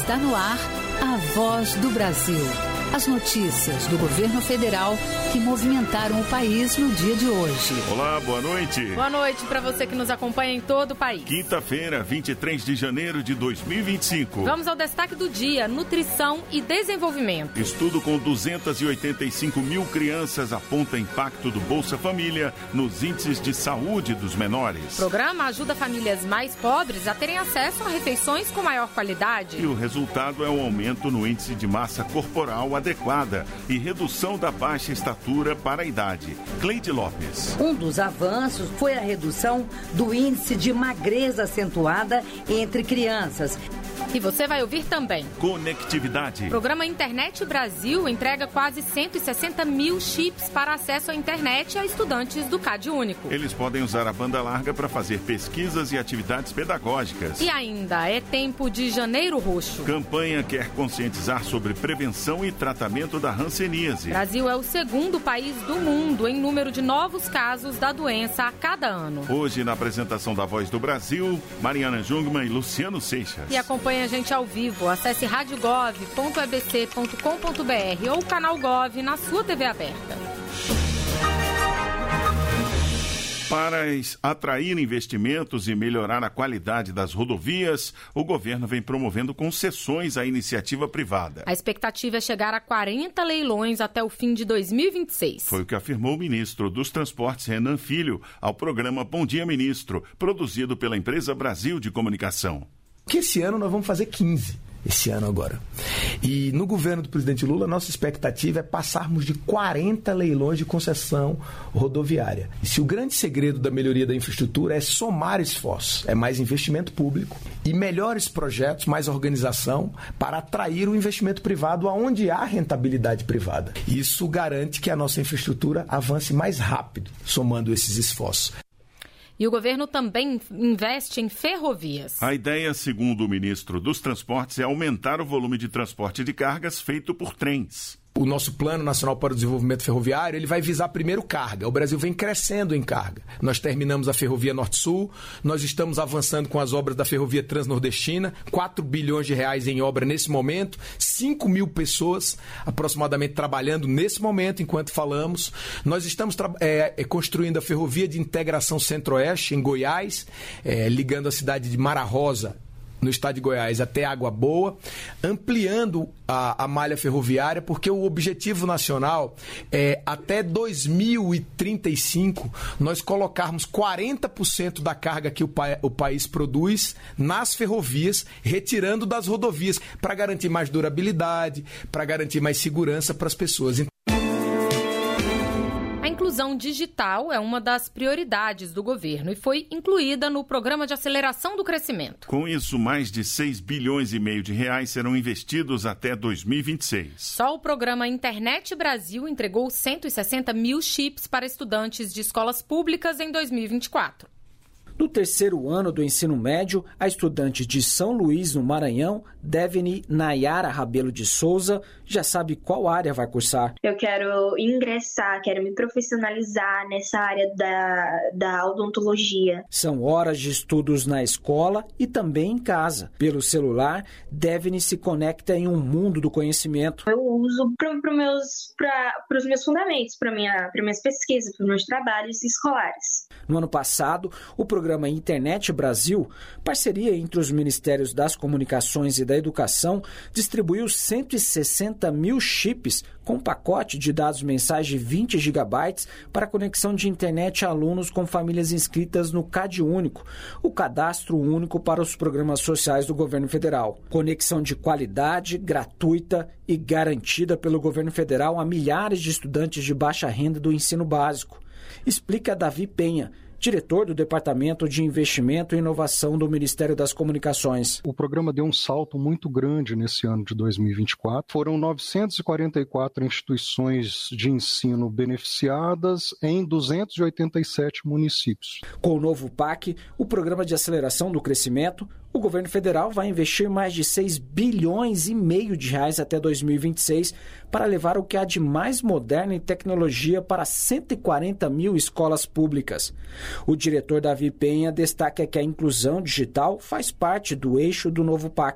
Está no ar a Voz do Brasil. As notícias do governo federal que movimentaram o país no dia de hoje. Olá, boa noite. Boa noite para você que nos acompanha em todo o país. Quinta-feira, 23 de janeiro de 2025. Vamos ao destaque do dia: nutrição e desenvolvimento. Estudo com 285 mil crianças aponta impacto do Bolsa Família nos índices de saúde dos menores. O programa ajuda famílias mais pobres a terem acesso a refeições com maior qualidade. E o resultado é um aumento no índice de massa corporal adequada e redução da baixa estatura para a idade. Cleide Lopes. Um dos avanços foi a redução do índice de magreza acentuada entre crianças. E você vai ouvir também. Conectividade. O programa Internet Brasil entrega quase 160 mil chips para acesso à internet a estudantes do CadÚnico. Eles podem usar a banda larga para fazer pesquisas e atividades pedagógicas. E ainda é tempo de Janeiro Roxo. Campanha quer conscientizar sobre prevenção e tratamento da hanseníase. Brasil é o segundo país do mundo em número de novos casos da doença a cada ano. Hoje, na apresentação da Voz do Brasil, Mariana Jungmann e Luciano Seixas. E acompanhe a gente ao vivo. Acesse radiogov.ebc.com.br ou o canal Gov na sua TV aberta. Para atrair investimentos e melhorar a qualidade das rodovias, o governo vem promovendo concessões à iniciativa privada. A expectativa é chegar a 40 leilões até o fim de 2026. Foi o que afirmou o ministro dos Transportes, Renan Filho, ao programa Bom Dia Ministro, produzido pela empresa Brasil de Comunicação. Que esse ano nós vamos fazer 15. Esse ano agora. E no governo do presidente Lula, nossa expectativa é passarmos de 40 leilões de concessão rodoviária. E se o grande segredo da melhoria da infraestrutura é somar esforços, é mais investimento público e melhores projetos, mais organização para atrair o investimento privado aonde há rentabilidade privada. Isso garante que a nossa infraestrutura avance mais rápido, somando esses esforços. E o governo também investe em ferrovias. A ideia, segundo o ministro dos Transportes, é aumentar o volume de transporte de cargas feito por trens. O nosso Plano Nacional para o Desenvolvimento Ferroviário, ele vai visar primeiro carga. O Brasil vem crescendo em carga. Nós terminamos a Ferrovia Norte-Sul, nós estamos avançando com as obras da Ferrovia Transnordestina, 4 bilhões de reais em obra nesse momento, 5 mil pessoas aproximadamente trabalhando nesse momento, enquanto falamos. Nós estamos construindo a Ferrovia de Integração Centro-Oeste, em Goiás, ligando a cidade de Mara Rosa, no estado de Goiás, até Água Boa, ampliando a malha ferroviária, porque o objetivo nacional é, até 2035, nós colocarmos 40% da carga que o país produz nas ferrovias, retirando das rodovias, para garantir mais durabilidade, para garantir mais segurança para as pessoas. A inclusão digital é uma das prioridades do governo e foi incluída no Programa de Aceleração do Crescimento. Com isso, mais de 6 bilhões e meio de reais serão investidos até 2026. Só o programa Internet Brasil entregou 160 mil chips para estudantes de escolas públicas em 2024. No terceiro ano do ensino médio, a estudante de São Luís, no Maranhão, Deveni Nayara Rabelo de Souza, já sabe qual área vai cursar. Eu quero ingressar, quero me profissionalizar nessa área da odontologia. São horas de estudos na escola e também em casa. Pelo celular, Deveni se conecta em um mundo do conhecimento. Eu uso para os meus fundamentos, para minhas pesquisas, para os meus trabalhos escolares. No ano passado, o programa Internet Brasil, parceria entre os Ministérios das Comunicações e da Educação, distribuiu 160 mil chips com pacote de dados mensais de 20 gigabytes para conexão de internet a alunos com famílias inscritas no CadÚnico, o Cadastro Único para os Programas Sociais do Governo Federal. Conexão de qualidade, gratuita e garantida pelo Governo Federal a milhares de estudantes de baixa renda do ensino básico. Explica Davi Penha, diretor do Departamento de Investimento e Inovação do Ministério das Comunicações. O programa deu um salto muito grande nesse ano de 2024. Foram 944 instituições de ensino beneficiadas em 287 municípios. Com o novo PAC, o Programa de Aceleração do Crescimento, o governo federal vai investir mais de 6 bilhões e meio de reais até 2026 para levar o que há de mais moderno em tecnologia para 140 mil escolas públicas. O diretor Davi Penha destaca que a inclusão digital faz parte do eixo do novo PAC.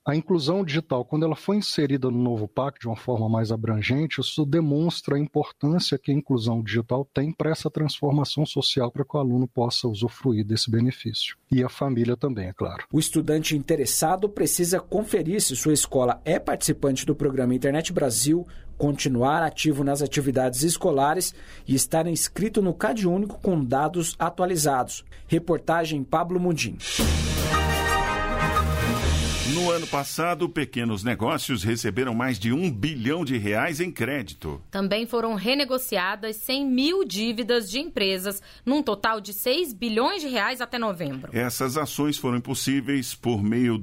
A inclusão digital, quando ela foi inserida no novo PAC de uma forma mais abrangente, isso demonstra a importância que a inclusão digital tem para essa transformação social, para que o aluno possa usufruir desse benefício. E a família também, é claro. O estudante interessado precisa conferir se sua escola é participante do programa Internet Brasil, continuar ativo nas atividades escolares e estar inscrito no CadÚnico com dados atualizados. Reportagem Pablo Mundim. No ano passado, pequenos negócios receberam mais de R$1 bilhão em crédito. Também foram renegociadas 100 mil dívidas de empresas, num total de R$6 bilhões até novembro. Essas ações foram possíveis por meio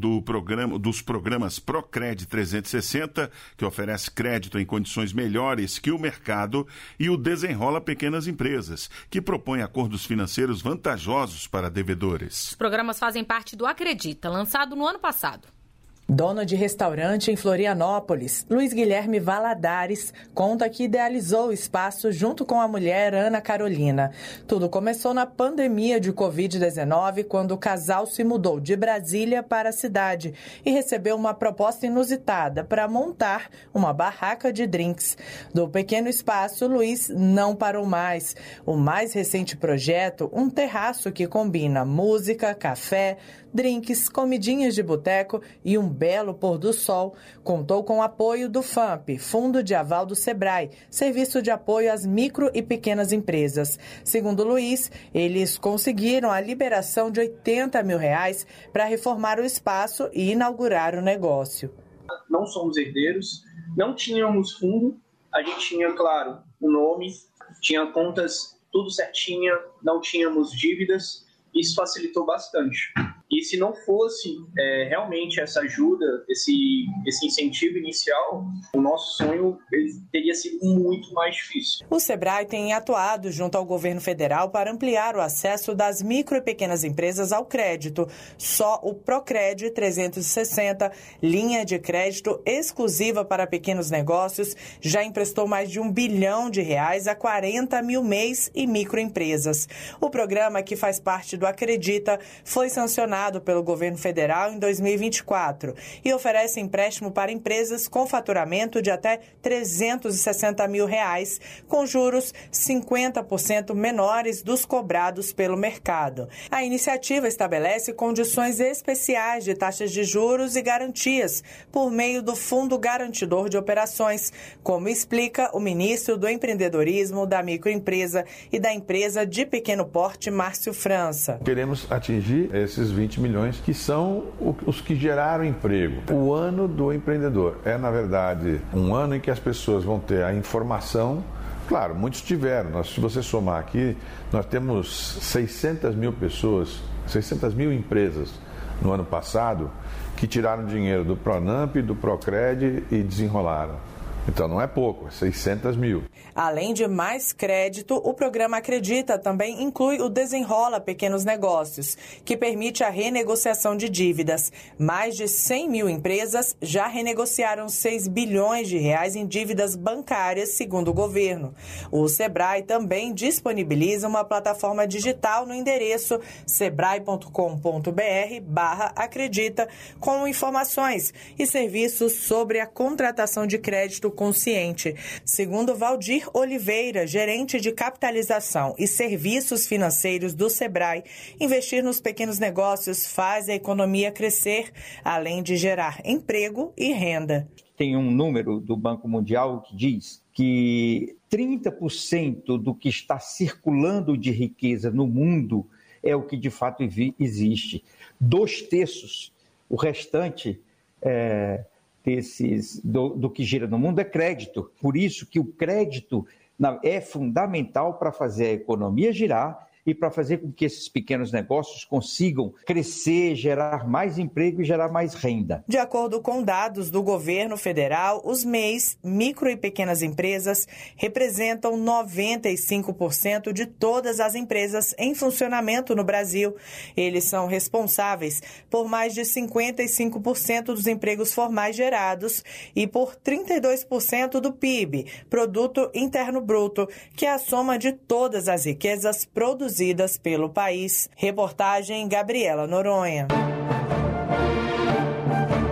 dos programas Procred 360, que oferece crédito em condições melhores que o mercado, e o Desenrola Pequenas Empresas, que propõe acordos financeiros vantajosos para devedores. Os programas fazem parte do Acredita, lançado no ano passado. Dono de restaurante em Florianópolis, Luiz Guilherme Valadares conta que idealizou o espaço junto com a mulher Ana Carolina. Tudo começou na pandemia de Covid-19, quando o casal se mudou de Brasília para a cidade e recebeu uma proposta inusitada para montar uma barraca de drinks. Do pequeno espaço, Luiz não parou mais. O mais recente projeto, um terraço que combina música, café, drinks, comidinhas de boteco e um belo pôr do sol, contou com o apoio do FAMP, Fundo de Aval do Sebrae, Serviço de Apoio às Micro e Pequenas Empresas. Segundo Luiz, eles conseguiram a liberação de R$80 mil para reformar o espaço e inaugurar o negócio. Não somos herdeiros, não tínhamos fundo, a gente tinha, claro, o nome, tinha contas tudo certinha, não tínhamos dívidas, isso facilitou bastante. E se não fosse realmente essa ajuda, esse incentivo inicial, o nosso sonho teria sido muito mais difícil. O Sebrae tem atuado junto ao governo federal para ampliar o acesso das micro e pequenas empresas ao crédito. Só o Procred 360, linha de crédito exclusiva para pequenos negócios, já emprestou mais de R$1 bilhão a 40 mil MEIs e microempresas. O programa, que faz parte do Acredita, foi sancionado pelo governo federal em 2024 e oferece empréstimo para empresas com faturamento de até R$360 mil, com juros 50% menores dos cobrados pelo mercado. A iniciativa estabelece condições especiais de taxas de juros e garantias por meio do Fundo Garantidor de Operações, como explica o ministro do Empreendedorismo, da Microempresa e da Empresa de Pequeno Porte, Márcio França. Queremos atingir esses 20 milhões, que são os que geraram emprego. O ano do empreendedor é, na verdade, um ano em que as pessoas vão ter a informação. Claro, muitos tiveram. Se você somar aqui, nós temos 600 mil pessoas, 600 mil empresas no ano passado que tiraram dinheiro do Pronamp, do Procred e desenrolaram. Então não é pouco, é 600 mil. Além de mais crédito, o programa Acredita também inclui o Desenrola Pequenos Negócios, que permite a renegociação de dívidas. Mais de 100 mil empresas já renegociaram R$6 bilhões em dívidas bancárias, segundo o governo. O Sebrae também disponibiliza uma plataforma digital no endereço sebrae.com.br/acredita, com informações e serviços sobre a contratação de crédito consciente. Segundo Valdir Oliveira, gerente de capitalização e serviços financeiros do Sebrae, investir nos pequenos negócios faz a economia crescer, além de gerar emprego e renda. Tem um número do Banco Mundial que diz que 30% do que está circulando de riqueza no mundo é o que de fato existe. 2/3, o restante do que gira no mundo é crédito. Por isso que o crédito é fundamental para fazer a economia girar e para fazer com que esses pequenos negócios consigam crescer, gerar mais emprego e gerar mais renda. De acordo com dados do governo federal, os MEIs, micro e pequenas empresas, representam 95% de todas as empresas em funcionamento no Brasil. Eles são responsáveis por mais de 55% dos empregos formais gerados e por 32% do PIB, Produto Interno Bruto, que é a soma de todas as riquezas produzidas pelo país. Reportagem Gabriela Noronha. Para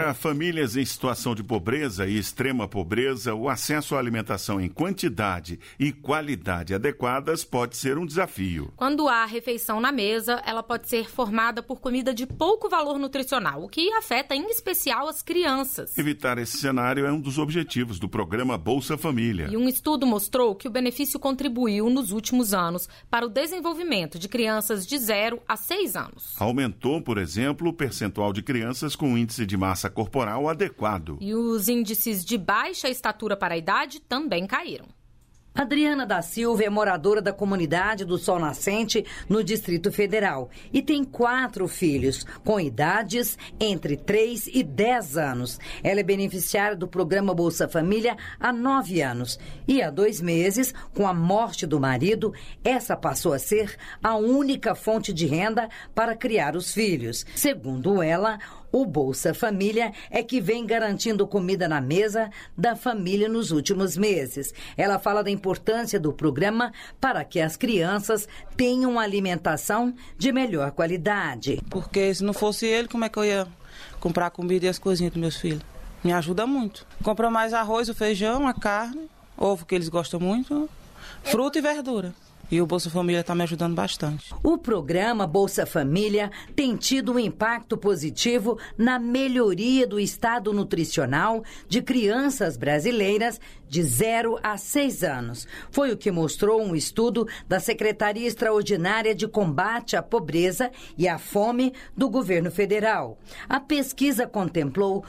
Para famílias em situação de pobreza e extrema pobreza, o acesso à alimentação em quantidade e qualidade adequadas pode ser um desafio. Quando há refeição na mesa, ela pode ser formada por comida de pouco valor nutricional, o que afeta em especial as crianças. Evitar esse cenário é um dos objetivos do programa Bolsa Família. E um estudo mostrou que o benefício contribuiu nos últimos anos para o desenvolvimento de crianças de 0 a 6 anos. Aumentou, por exemplo, o percentual de crianças com índice de massa corporal adequado. E os índices de baixa estatura para a idade também caíram. Adriana da Silva é moradora da comunidade do Sol Nascente, no Distrito Federal, e tem 4 filhos, com idades entre 3 e 10 anos. Ela é beneficiária do programa Bolsa Família há 9 anos. E há 2 meses, com a morte do marido, essa passou a ser a única fonte de renda para criar os filhos. Segundo ela, o Bolsa Família é que vem garantindo comida na mesa da família nos últimos meses. Ela fala da importância do programa para que as crianças tenham alimentação de melhor qualidade. Porque se não fosse ele, como é que eu ia comprar a comida e as coisinhas dos meus filhos? Me ajuda muito. Compra mais arroz, o feijão, a carne, ovo que eles gostam muito, fruta e verdura. E o Bolsa Família está me ajudando bastante. O programa Bolsa Família tem tido um impacto positivo na melhoria do estado nutricional de crianças brasileiras de 0 a 6 anos. Foi o que mostrou um estudo da Secretaria Extraordinária de Combate à Pobreza e à Fome do Governo Federal. A pesquisa contemplou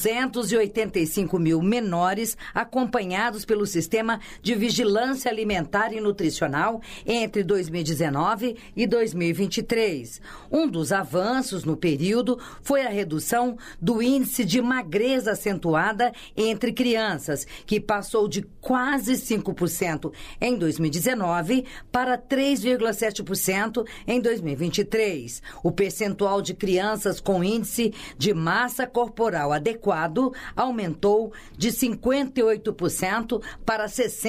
285 mil menores acompanhados pelo Sistema de Vigilância Alimentar e Nutricional entre 2019 e 2023. Um dos avanços no período foi a redução do índice de magreza acentuada entre crianças, que passou de quase 5% em 2019 para 3,7% em 2023. O percentual de crianças com índice de massa corporal adequado aumentou de 58% para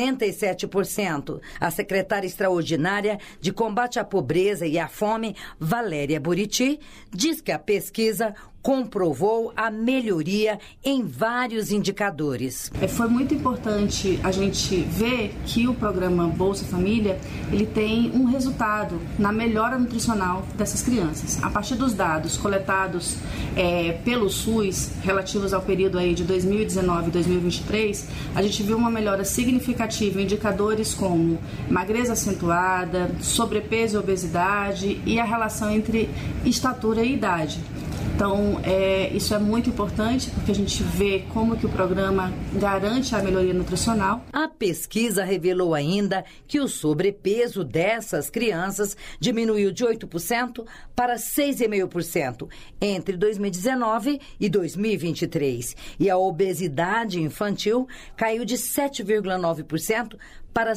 67%. A secretária extraordinária de Combate à Pobreza e à Fome, Valéria Buriti, diz que a pesquisa comprovou a melhoria em vários indicadores. Foi muito importante a gente ver que o programa Bolsa Família, ele tem um resultado na melhora nutricional dessas crianças. A partir dos dados coletados pelo SUS, relativos ao período aí de 2019 e 2023, a gente viu uma melhora significativa em indicadores como magreza acentuada, sobrepeso e obesidade e a relação entre estatura e idade. Então, isso é muito importante porque a gente vê como que o programa garante a melhoria nutricional. A pesquisa revelou ainda que o sobrepeso dessas crianças diminuiu de 8% para 6,5% entre 2019 e 2023. E a obesidade infantil caiu de 7,9% para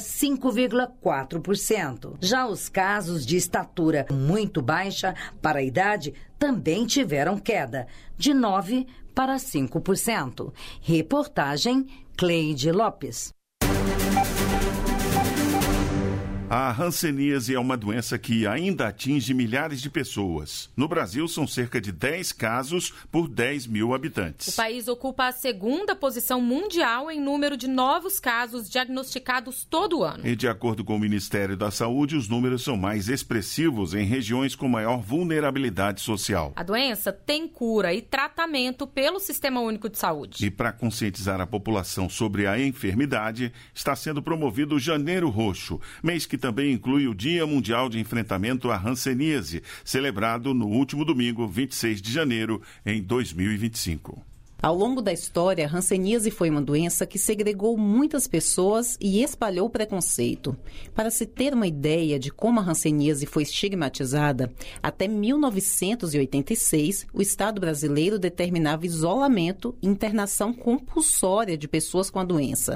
5,4%. Já os casos de estatura muito baixa para a idade também tiveram queda, de 9% para 5%. Reportagem Cleide Lopes. A hanseníase é uma doença que ainda atinge milhares de pessoas. No Brasil, são cerca de 10 casos por 10 mil habitantes. O país ocupa a 2ª posição mundial em número de novos casos diagnosticados todo ano. E de acordo com o Ministério da Saúde, os números são mais expressivos em regiões com maior vulnerabilidade social. A doença tem cura e tratamento pelo Sistema Único de Saúde. E para conscientizar a população sobre a enfermidade, está sendo promovido o Janeiro Roxo, mês que também inclui o Dia Mundial de Enfrentamento à Hanseníase, celebrado no último domingo, 26 de janeiro, em 2025. Ao longo da história, a hanseníase foi uma doença que segregou muitas pessoas e espalhou preconceito. Para se ter uma ideia de como a hanseníase foi estigmatizada, até 1986, o Estado brasileiro determinava isolamento e internação compulsória de pessoas com a doença.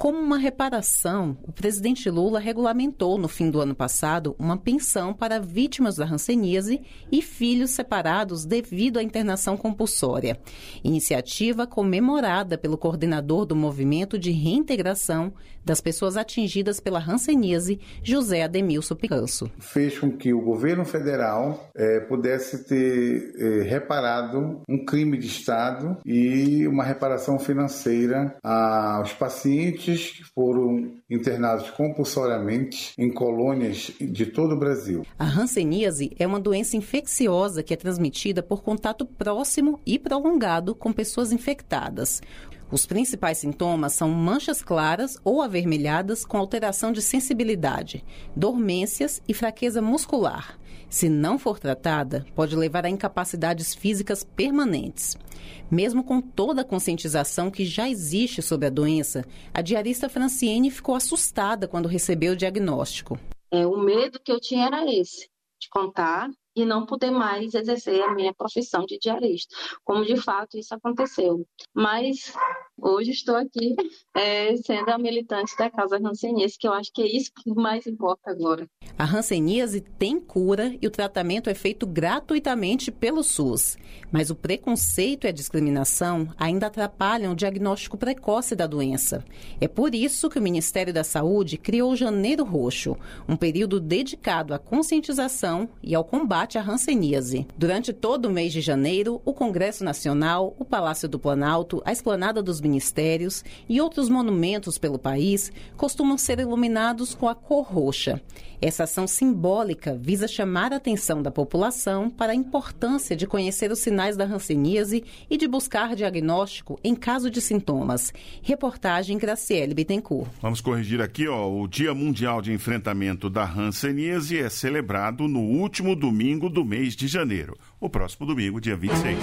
Como uma reparação, o presidente Lula regulamentou no fim do ano passado uma pensão para vítimas da hanseníase e filhos separados devido à internação compulsória. Iniciativa comemorada pelo coordenador do Movimento de Reintegração das Pessoas Atingidas pela Hanseníase, José Ademilson Picanço. Fez com que o governo federal pudesse ter reparado um crime de Estado e uma reparação financeira aos pacientes que foram internados compulsoriamente em colônias de todo o Brasil. A hanseníase é uma doença infecciosa que é transmitida por contato próximo e prolongado com pessoas infectadas. Os principais sintomas são manchas claras ou avermelhadas com alteração de sensibilidade, dormências e fraqueza muscular. Se não for tratada, pode levar a incapacidades físicas permanentes. Mesmo com toda a conscientização que já existe sobre a doença, a diarista Franciene ficou assustada quando recebeu o diagnóstico. O medo que eu tinha era esse, de contar e não poder mais exercer a minha profissão de diarista, como de fato isso aconteceu. Mas hoje estou aqui sendo a militante da causa hanseníase, que eu acho que é isso que mais importa agora. A hanseníase tem cura e o tratamento é feito gratuitamente pelo SUS. Mas o preconceito e a discriminação ainda atrapalham o diagnóstico precoce da doença. É por isso que o Ministério da Saúde criou o Janeiro Roxo, um período dedicado à conscientização e ao combate à hanseníase. Durante todo o mês de janeiro, o Congresso Nacional, o Palácio do Planalto, a Esplanada dos Ministérios e outros monumentos pelo país costumam ser iluminados com a cor roxa. Essa ação simbólica visa chamar a atenção da população para a importância de conhecer os sinais da hanseníase e de buscar diagnóstico em caso de sintomas. Reportagem Graciele Bittencourt. Vamos corrigir aqui, o Dia Mundial de Enfrentamento da Hanseníase é celebrado no último domingo do mês de janeiro. O próximo domingo, dia 26.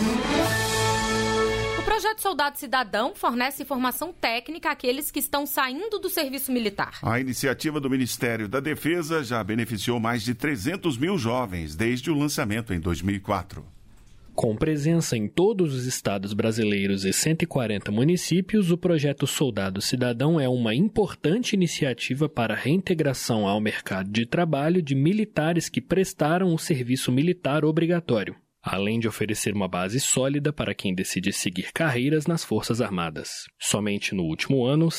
O projeto Soldado Cidadão fornece formação técnica àqueles que estão saindo do serviço militar. A iniciativa do Ministério da Defesa já beneficiou mais de 300 mil jovens desde o lançamento em 2004. Com presença em todos os estados brasileiros e 140 municípios, o projeto Soldado Cidadão é uma importante iniciativa para a reintegração ao mercado de trabalho de militares que prestaram o serviço militar obrigatório, além de oferecer uma base sólida para quem decide seguir carreiras nas Forças Armadas. Somente no último ano,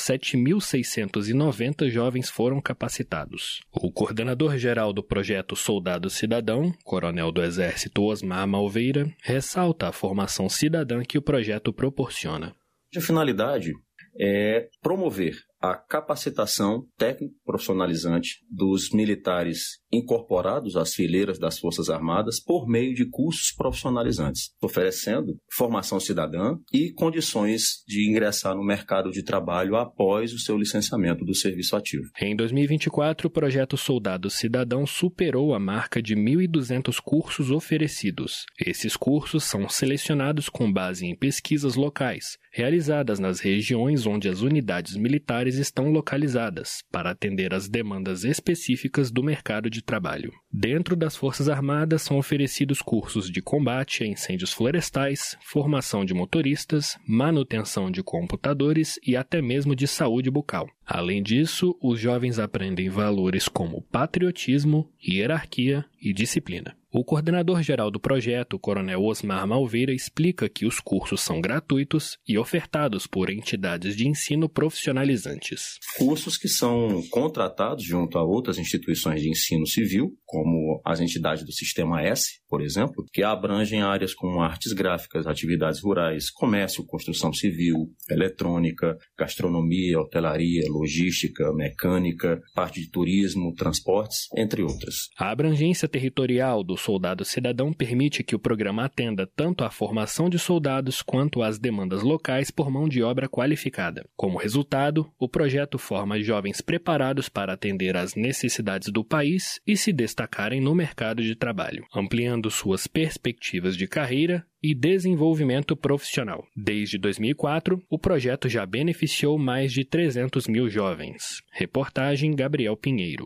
7.690 jovens foram capacitados. O coordenador-geral do projeto Soldado Cidadão, coronel do Exército Osmar Malveira, ressalta a formação cidadã que o projeto proporciona. A finalidade é promover a capacitação técnico-profissionalizante dos militares incorporados às fileiras das Forças Armadas por meio de cursos profissionalizantes, oferecendo formação cidadã e condições de ingressar no mercado de trabalho após o seu licenciamento do serviço ativo. Em 2024, o projeto Soldado Cidadão superou a marca de 1.200 cursos oferecidos. Esses cursos são selecionados com base em pesquisas locais, realizadas nas regiões onde as unidades militares estão localizadas, para atender às demandas específicas do mercado de trabalho. Dentro das Forças Armadas são oferecidos cursos de combate a incêndios florestais, formação de motoristas, manutenção de computadores e até mesmo de saúde bucal. Além disso, os jovens aprendem valores como patriotismo, hierarquia e disciplina. O coordenador-geral do projeto, o coronel Osmar Malveira, explica que os cursos são gratuitos e ofertados por entidades de ensino profissionalizantes. Cursos que são contratados junto a outras instituições de ensino civil, como as entidades do Sistema S, por exemplo, que abrangem áreas como artes gráficas, atividades rurais, comércio, construção civil, eletrônica, gastronomia, hotelaria, logística, mecânica, parte de turismo, transportes, entre outras. A abrangência territorial do Soldado Cidadão permite que o programa atenda tanto à formação de soldados quanto às demandas locais por mão de obra qualificada. Como resultado, o projeto forma jovens preparados para atender às necessidades do país e se destacarem no mercado de trabalho, ampliando suas perspectivas de carreira e desenvolvimento profissional. Desde 2004, o projeto já beneficiou mais de 300 mil jovens. Reportagem Gabriel Pinheiro.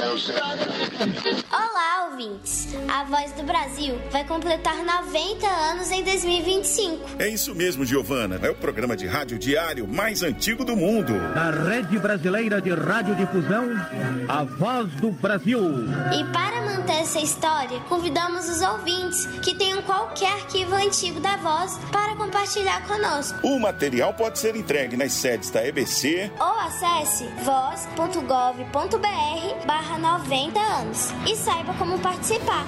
Olá, ouvintes! A Voz do Brasil vai completar 90 anos em 2025. É isso mesmo, Giovana. É o programa de rádio diário mais antigo do mundo. Da Rede Brasileira de Radiodifusão, a Voz do Brasil. E para manter essa história, convidamos os ouvintes que tenham qualquer arquivo antigo da Voz para compartilhar conosco. O material pode ser entregue nas sedes da EBC ou acesse voz.gov.br/90 anos e saiba como participar.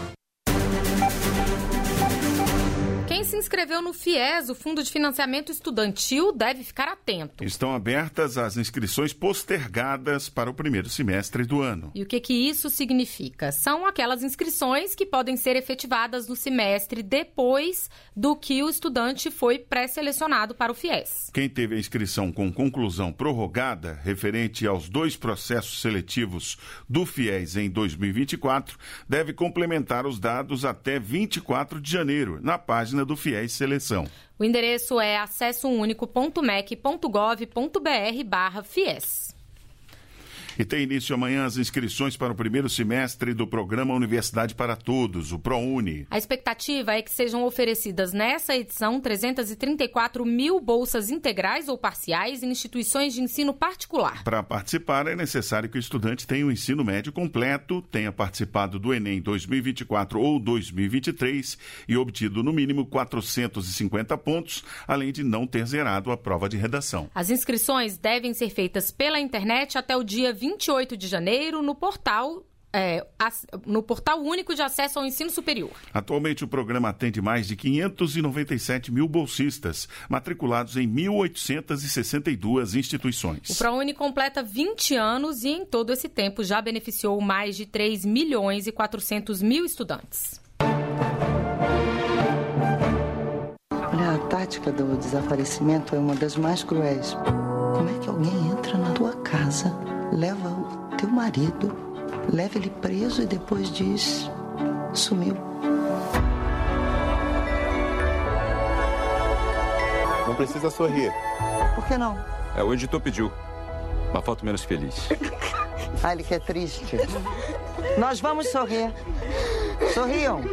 Quem se inscreveu no FIES, o Fundo de Financiamento Estudantil, deve ficar atento. Estão abertas as inscrições postergadas para o primeiro semestre do ano. E o que isso significa? São aquelas inscrições que podem ser efetivadas no semestre depois do que o estudante foi pré-selecionado para o FIES. Quem teve a inscrição com conclusão prorrogada, referente aos 2 processos seletivos do FIES em 2024, deve complementar os dados até 24 de janeiro, na página do FIES Seleção. O endereço é acessounico.mec.gov.br/FIES. E tem início amanhã as inscrições para o primeiro semestre do programa Universidade para Todos, o ProUni. A expectativa é que sejam oferecidas nessa edição 334 mil bolsas integrais ou parciais em instituições de ensino particular. Para participar, é necessário que o estudante tenha o ensino médio completo, tenha participado do Enem 2024 ou 2023 e obtido no mínimo 450 pontos, além de não ter zerado a prova de redação. As inscrições devem ser feitas pela internet até o dia 28 de janeiro no portal único de acesso ao ensino superior. Atualmente o programa atende mais de 597 mil bolsistas, matriculados em 1.862 instituições. O ProUni completa 20 anos e em todo esse tempo já beneficiou mais de 3 milhões e 400 mil estudantes. Olha, a tática do desaparecimento é uma das mais cruéis. Como é que alguém entra na tua casa, leva o teu marido, leva ele preso e depois diz, sumiu? Não precisa sorrir. Por que não? O editor pediu. Uma foto menos feliz. Ele quer triste. Nós vamos sorrir. Sorriam.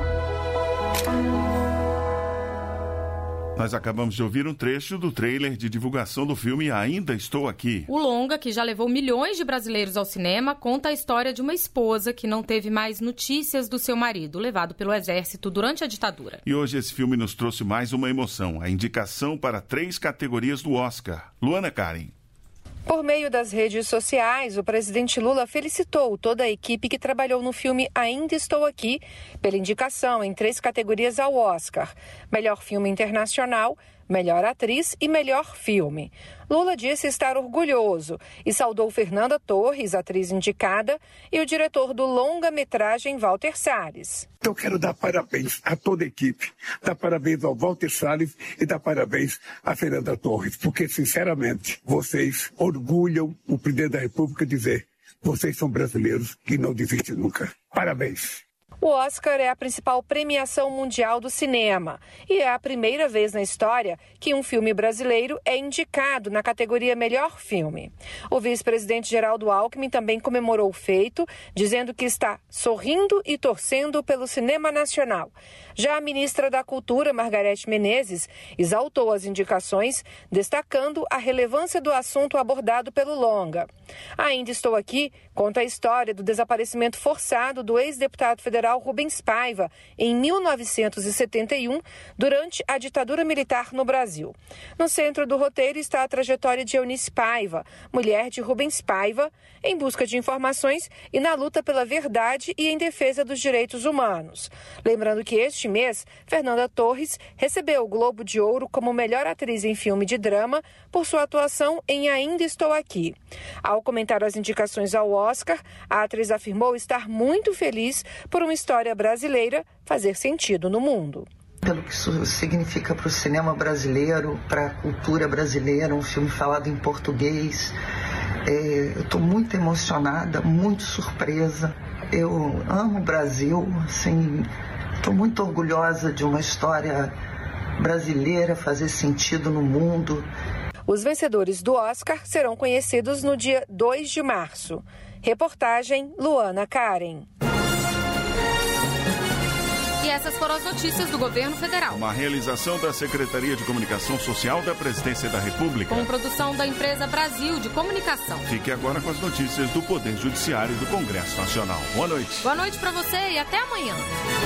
Nós acabamos de ouvir um trecho do trailer de divulgação do filme Ainda Estou Aqui. O longa, que já levou milhões de brasileiros ao cinema, conta a história de uma esposa que não teve mais notícias do seu marido, levado pelo exército durante a ditadura. E hoje esse filme nos trouxe mais uma emoção, a indicação para 3 categorias do Oscar. Luana Karen. Por meio das redes sociais, o presidente Lula felicitou toda a equipe que trabalhou no filme Ainda Estou Aqui, pela indicação em 3 categorias ao Oscar: melhor filme internacional, melhor atriz e melhor filme. Lula disse estar orgulhoso e saudou Fernanda Torres, atriz indicada, e o diretor do longa-metragem Walter Salles. Eu quero dar parabéns a toda a equipe, dar parabéns ao Walter Salles e dar parabéns à Fernanda Torres, porque, sinceramente, vocês orgulham o presidente da República dizer: vocês são brasileiros que não desistem nunca. Parabéns. O Oscar é a principal premiação mundial do cinema e é a primeira vez na história que um filme brasileiro é indicado na categoria Melhor Filme. O vice-presidente Geraldo Alckmin também comemorou o feito, dizendo que está sorrindo e torcendo pelo cinema nacional. Já a ministra da Cultura, Margareth Menezes, exaltou as indicações, destacando a relevância do assunto abordado pelo longa. Ainda Estou Aqui conta a história do desaparecimento forçado do ex-deputado federal Rubens Paiva, em 1971, durante a ditadura militar no Brasil. No centro do roteiro está a trajetória de Eunice Paiva, mulher de Rubens Paiva, em busca de informações e na luta pela verdade e em defesa dos direitos humanos. Lembrando que este mês, Fernanda Torres recebeu o Globo de Ouro como melhor atriz em filme de drama por sua atuação em Ainda Estou Aqui. Ao comentar as indicações ao Oscar, a atriz afirmou estar muito feliz por uma história brasileira fazer sentido no mundo. Pelo que isso significa para o cinema brasileiro, para a cultura brasileira, um filme falado em português. Eu estou muito emocionada, muito surpresa. Eu amo o Brasil, assim, estou muito orgulhosa de uma história brasileira fazer sentido no mundo. Os vencedores do Oscar serão conhecidos no dia 2 de março. Reportagem Luana Karen. E essas foram as notícias do Governo Federal. Uma realização da Secretaria de Comunicação Social da Presidência da República. Com produção da Empresa Brasil de Comunicação. Fique agora com as notícias do Poder Judiciário do Congresso Nacional. Boa noite. Boa noite para você e até amanhã.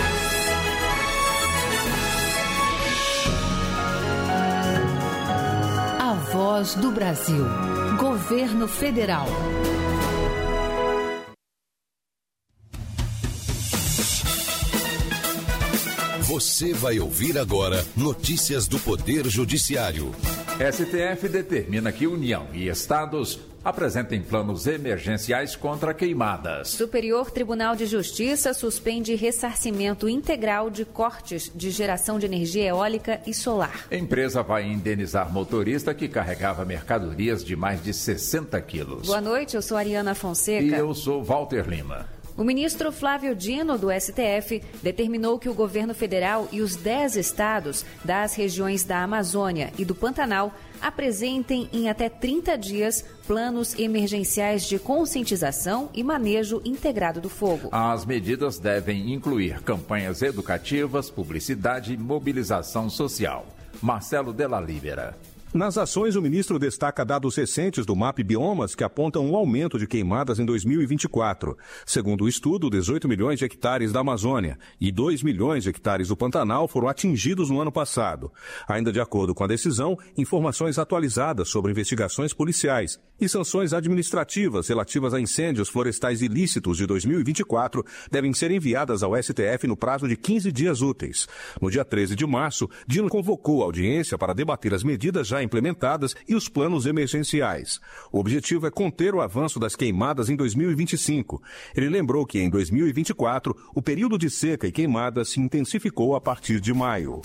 A Voz do Brasil. Governo Federal. Você vai ouvir agora notícias do Poder Judiciário. STF determina que União e Estados apresentem planos emergenciais contra queimadas. Superior Tribunal de Justiça suspende ressarcimento integral de cortes de geração de energia eólica e solar. A empresa vai indenizar motorista que carregava mercadorias de mais de 60 quilos. Boa noite, eu sou Ariana Fonseca. E eu sou Walter Lima. O ministro Flávio Dino, do STF, determinou que o governo federal e os 10 estados das regiões da Amazônia e do Pantanal apresentem em até 30 dias planos emergenciais de conscientização e manejo integrado do fogo. As medidas devem incluir campanhas educativas, publicidade e mobilização social. Marcelo Della Libera. Nas ações, o ministro destaca dados recentes do MAP Biomas que apontam um aumento de queimadas em 2024. Segundo o estudo, 18 milhões de hectares da Amazônia e 2 milhões de hectares do Pantanal foram atingidos no ano passado. Ainda de acordo com a decisão, informações atualizadas sobre investigações policiais e sanções administrativas relativas a incêndios florestais ilícitos de 2024 devem ser enviadas ao STF no prazo de 15 dias úteis. No dia 13 de março, Dino convocou a audiência para debater as medidas já implementadas e os planos emergenciais. O objetivo é conter o avanço das queimadas em 2025. Ele lembrou que em 2024, o período de seca e queimadas se intensificou a partir de maio.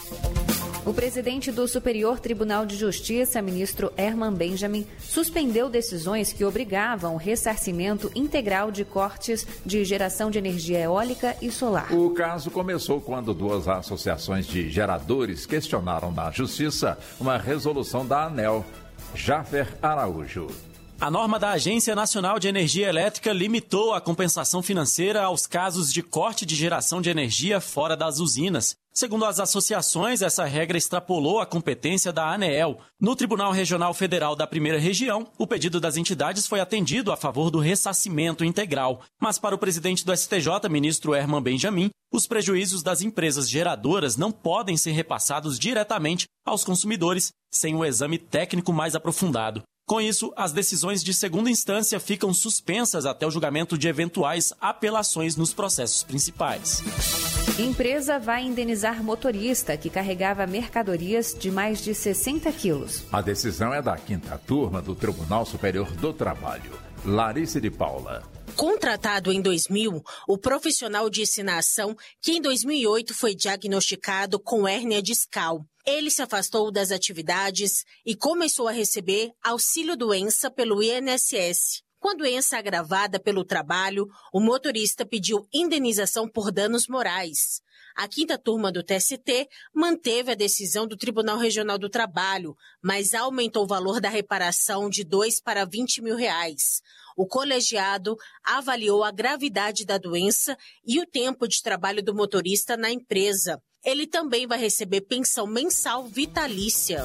O presidente do Superior Tribunal de Justiça, ministro Herman Benjamin, suspendeu decisões que obrigavam o ressarcimento integral de cortes de geração de energia eólica e solar. O caso começou quando duas associações de geradores questionaram na Justiça uma resolução da ANEEL. Jaffer Araújo. A norma da Agência Nacional de Energia Elétrica limitou a compensação financeira aos casos de corte de geração de energia fora das usinas. Segundo as associações, essa regra extrapolou a competência da ANEEL. No Tribunal Regional Federal da Primeira Região, o pedido das entidades foi atendido a favor do ressarcimento integral. Mas para o presidente do STJ, ministro Herman Benjamin, os prejuízos das empresas geradoras não podem ser repassados diretamente aos consumidores sem um exame técnico mais aprofundado. Com isso, as decisões de segunda instância ficam suspensas até o julgamento de eventuais apelações nos processos principais. Empresa vai indenizar motorista que carregava mercadorias de mais de 60 quilos. A decisão é da 5ª turma do Tribunal Superior do Trabalho. Larissa de Paula. Contratado em 2000, o profissional disse na ação que em 2008 foi diagnosticado com hérnia discal. Ele se afastou das atividades e começou a receber auxílio-doença pelo INSS. Com a doença agravada pelo trabalho, o motorista pediu indenização por danos morais. A 5ª turma do TST manteve a decisão do Tribunal Regional do Trabalho, mas aumentou o valor da reparação de 2 para 20 mil reais. O colegiado avaliou a gravidade da doença e o tempo de trabalho do motorista na empresa. Ele também vai receber pensão mensal vitalícia.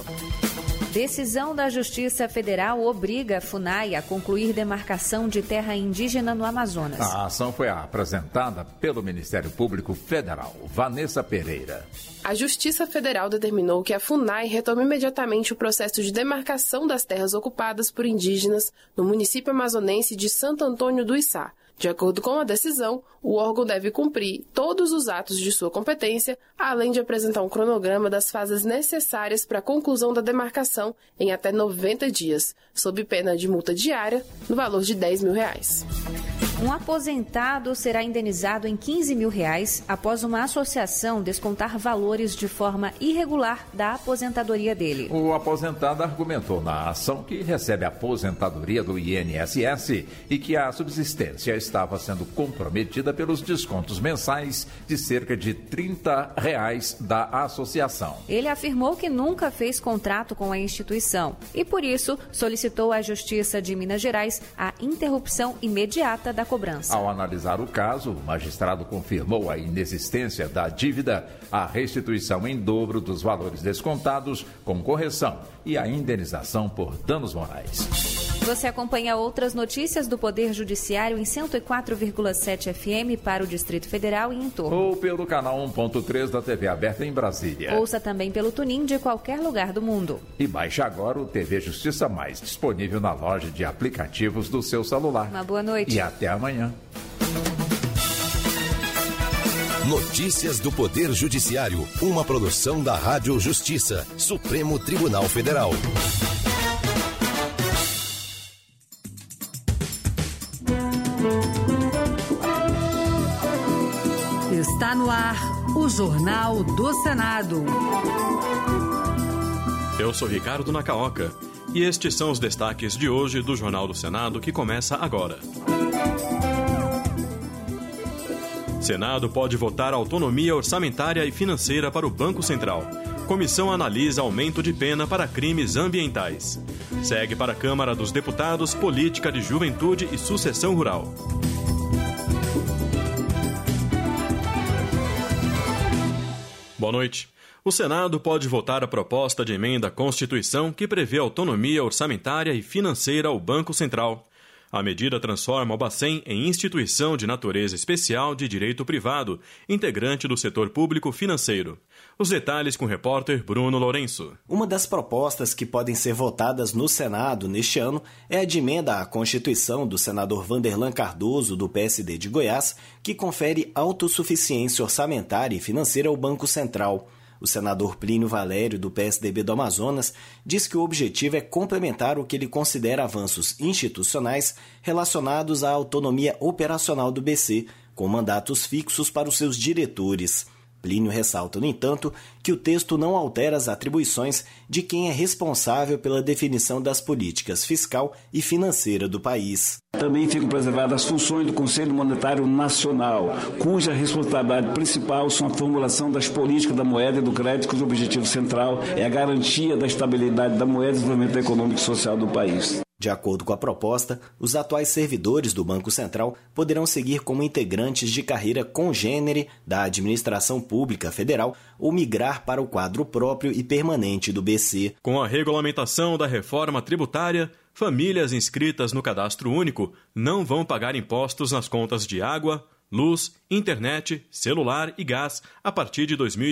Decisão da Justiça Federal obriga a FUNAI a concluir demarcação de terra indígena no Amazonas. A ação foi apresentada pelo Ministério Público Federal. Vanessa Pereira. A Justiça Federal determinou que a FUNAI retome imediatamente o processo de demarcação das terras ocupadas por indígenas no município amazonense de Santo Antônio do Içá. De acordo com a decisão, o órgão deve cumprir todos os atos de sua competência, além de apresentar um cronograma das fases necessárias para a conclusão da demarcação em até 90 dias, sob pena de multa diária no valor de R$10 mil. Um aposentado será indenizado em R$15 mil após uma associação descontar valores de forma irregular da aposentadoria dele. O aposentado argumentou na ação que recebe a aposentadoria do INSS e que a subsistência estava sendo comprometida pelos descontos mensais de cerca de R$30 da associação. Ele afirmou que nunca fez contrato com a instituição e, por isso, solicitou à Justiça de Minas Gerais a interrupção imediata da cobrança. Ao analisar o caso, o magistrado confirmou a inexistência da dívida, a restituição em dobro dos valores descontados, com correção e a indenização por danos morais. Você acompanha outras notícias do Poder Judiciário em 104,7 FM para o Distrito Federal e em torno. Ou pelo canal 1.3 da TV aberta em Brasília. Ouça também pelo TuneIn de qualquer lugar do mundo. E baixe agora o TV Justiça Mais, disponível na loja de aplicativos do seu celular. Uma boa noite. E até amanhã. Notícias do Poder Judiciário, uma produção da Rádio Justiça, Supremo Tribunal Federal. Está no ar o Jornal do Senado. Eu sou Ricardo Nacaoca e estes são os destaques de hoje do Jornal do Senado que começa agora. Senado pode votar autonomia orçamentária e financeira para o Banco Central. Comissão analisa aumento de pena para crimes ambientais. Segue para a Câmara dos Deputados política de juventude e sucessão rural. Boa noite. O Senado pode votar a proposta de emenda à Constituição que prevê autonomia orçamentária e financeira ao Banco Central. A medida transforma o Bacen em instituição de natureza especial de direito privado, integrante do setor público financeiro. Os detalhes com o repórter Bruno Lourenço. Uma das propostas que podem ser votadas no Senado neste ano é a de emenda à Constituição do senador Vanderlan Cardoso, do PSD de Goiás, que confere autossuficiência orçamentária e financeira ao Banco Central. O senador Plínio Valério, do PSDB do Amazonas, diz que o objetivo é complementar o que ele considera avanços institucionais relacionados à autonomia operacional do BC, com mandatos fixos para os seus diretores. Plínio ressalta, no entanto, que o texto não altera as atribuições de quem é responsável pela definição das políticas fiscal e financeira do país. Também ficam preservadas as funções do Conselho Monetário Nacional, cuja responsabilidade principal são a formulação das políticas da moeda e do crédito, cujo objetivo central é a garantia da estabilidade da moeda e do desenvolvimento econômico e social do país. De acordo com a proposta, os atuais servidores do Banco Central poderão seguir como integrantes de carreira congênere da administração pública federal ou migrar para o quadro próprio e permanente do BC. Com a regulamentação da reforma tributária, famílias inscritas no Cadastro Único não vão pagar impostos nas contas de água, luz, internet, celular e gás a partir de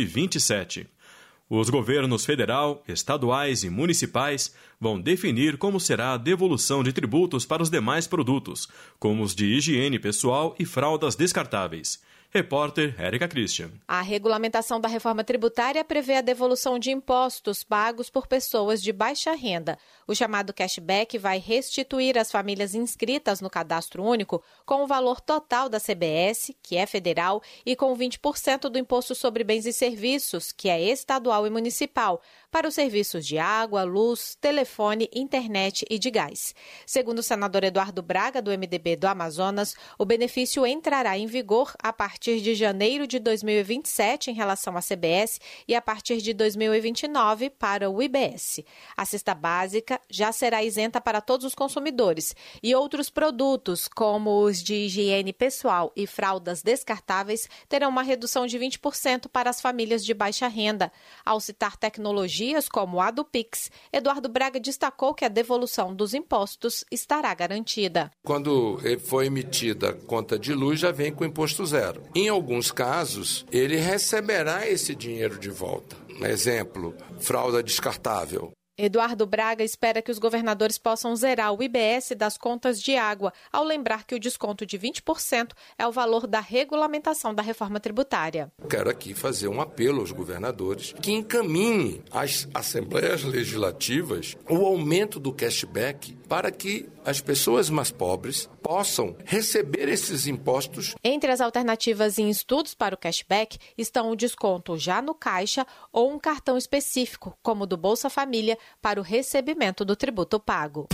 2027. Os governos federal, estaduais e municipais vão definir como será a devolução de tributos para os demais produtos, como os de higiene pessoal e fraldas descartáveis. Repórter Érica Christian. A regulamentação da reforma tributária prevê a devolução de impostos pagos por pessoas de baixa renda. O chamado cashback vai restituir às famílias inscritas no Cadastro Único com o valor total da CBS, que é federal, e com 20% do Imposto sobre Bens e Serviços, que é estadual e municipal, para os serviços de água, luz, telefone, internet e de gás. Segundo o senador Eduardo Braga, do MDB do Amazonas, o benefício entrará em vigor a partir de janeiro de 2027 em relação à CBS e a partir de 2029 para o IBS. A cesta básica já será isenta para todos os consumidores e outros produtos, como os de higiene pessoal e fraldas descartáveis, terão uma redução de 20% para as famílias de baixa renda. Ao citar tecnologias como a do Pix, Eduardo Braga destacou que a devolução dos impostos estará garantida. Quando foi emitida a conta de luz, já vem com imposto zero. Em alguns casos, ele receberá esse dinheiro de volta. Exemplo, fralda descartável. Eduardo Braga espera que os governadores possam zerar o IBS das contas de água, ao lembrar que o desconto de 20% é o valor da regulamentação da reforma tributária. Quero aqui fazer um apelo aos governadores que encaminhem às assembleias legislativas o aumento do cashback para que as pessoas mais pobres possam receber esses impostos. Entre as alternativas em estudos para o cashback estão o desconto já no caixa ou um cartão específico, como o do Bolsa Família, para o recebimento do tributo pago.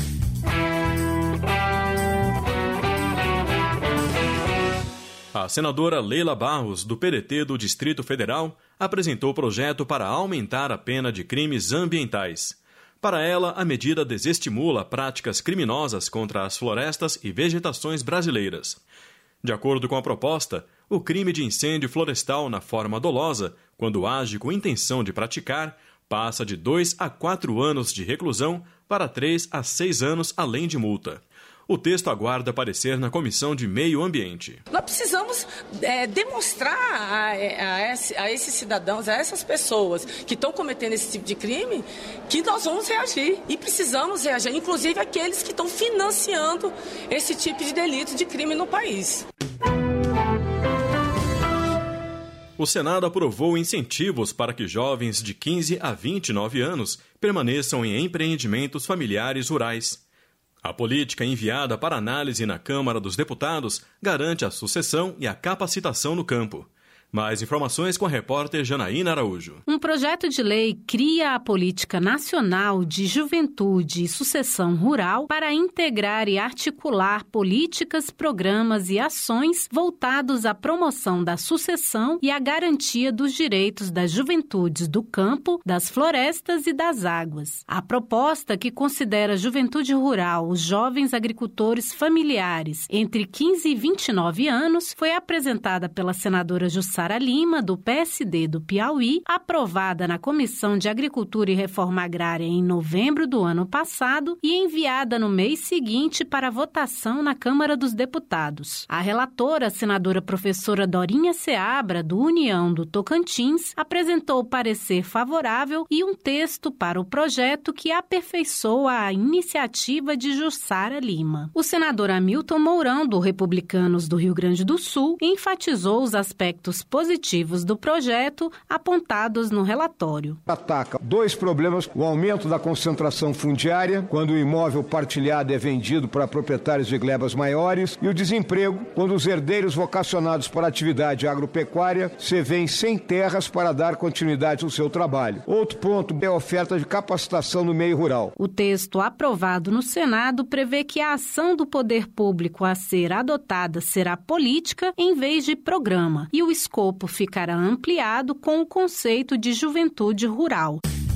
A senadora Leila Barros, do PDT do Distrito Federal, apresentou o projeto para aumentar a pena de crimes ambientais. Para ela, a medida desestimula práticas criminosas contra as florestas e vegetações brasileiras. De acordo com a proposta, o crime de incêndio florestal na forma dolosa, quando age com intenção de praticar, passa de 2 a 4 anos de reclusão para 3 a 6 anos, além de multa. O texto aguarda parecer na Comissão de Meio Ambiente. Nós precisamos demonstrar a esses cidadãos, a essas pessoas que estão cometendo esse tipo de crime, que nós vamos reagir. E precisamos reagir, inclusive aqueles que estão financiando esse tipo de delito, de crime no país. O Senado aprovou incentivos para que jovens de 15 a 29 anos permaneçam em empreendimentos familiares rurais. A política enviada para análise na Câmara dos Deputados garante a sucessão e a capacitação no campo. Mais informações com a repórter Janaína Araújo. Um projeto de lei cria a Política Nacional de Juventude e Sucessão Rural para integrar e articular políticas, programas e ações voltados à promoção da sucessão e à garantia dos direitos das juventudes do campo, das florestas e das águas. A proposta, que considera a juventude rural os jovens agricultores familiares entre 15 e 29 anos, foi apresentada pela senadora Jussara Lima, do PSD do Piauí, aprovada na Comissão de Agricultura e Reforma Agrária em novembro do ano passado e enviada no mês seguinte para votação na Câmara dos Deputados. A relatora, a senadora professora Dorinha Seabra, do União do Tocantins, apresentou parecer favorável e um texto para o projeto que aperfeiçoa a iniciativa de Jussara Lima. O senador Hamilton Mourão, do Republicanos do Rio Grande do Sul, enfatizou os aspectos positivos do projeto apontados no relatório. Ataca 2 problemas: o aumento da concentração fundiária, quando o imóvel partilhado é vendido para proprietários de glebas maiores, e o desemprego, quando os herdeiros vocacionados para a atividade agropecuária se veem sem terras para dar continuidade ao seu trabalho. Outro ponto é a oferta de capacitação no meio rural. O texto aprovado no Senado prevê que a ação do poder público a ser adotada será política em vez de programa, e o escopo ficará ampliado com o conceito de juventude rural.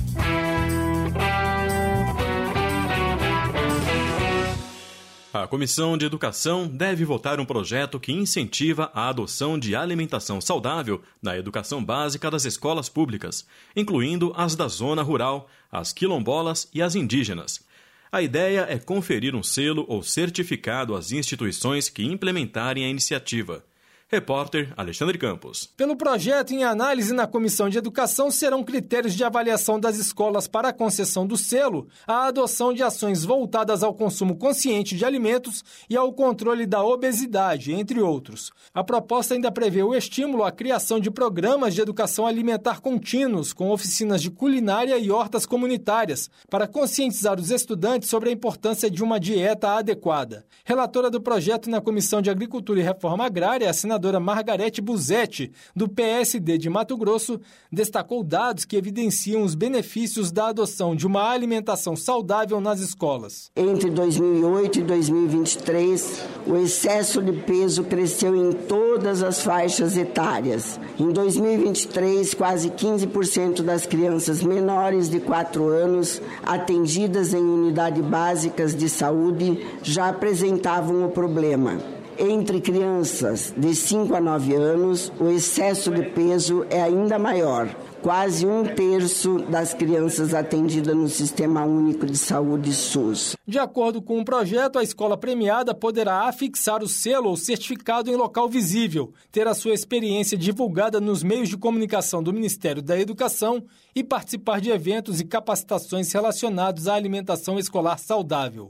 A Comissão de Educação deve votar um projeto que incentiva a adoção de alimentação saudável na educação básica das escolas públicas, incluindo as da zona rural, as quilombolas e as indígenas. A ideia é conferir um selo ou certificado às instituições que implementarem a iniciativa. Repórter Alexandre Campos. Pelo projeto em análise na Comissão de Educação, serão critérios de avaliação das escolas para a concessão do selo, a adoção de ações voltadas ao consumo consciente de alimentos e ao controle da obesidade, entre outros. A proposta ainda prevê o estímulo à criação de programas de educação alimentar contínuos, com oficinas de culinária e hortas comunitárias, para conscientizar os estudantes sobre a importância de uma dieta adequada. Relatora do projeto na Comissão de Agricultura e Reforma Agrária, a senadora Margarete Busetti, do PSD de Mato Grosso, destacou dados que evidenciam os benefícios da adoção de uma alimentação saudável nas escolas. Entre 2008 e 2023, o excesso de peso cresceu em todas as faixas etárias. Em 2023, quase 15% das crianças menores de 4 anos atendidas em unidades básicas de saúde já apresentavam o problema. Entre crianças de 5 a 9 anos, o excesso de peso é ainda maior. Quase 1/3 das crianças atendidas no Sistema Único de Saúde SUS. De acordo com o projeto, a escola premiada poderá afixar o selo ou certificado em local visível, ter a sua experiência divulgada nos meios de comunicação do Ministério da Educação e participar de eventos e capacitações relacionados à alimentação escolar saudável.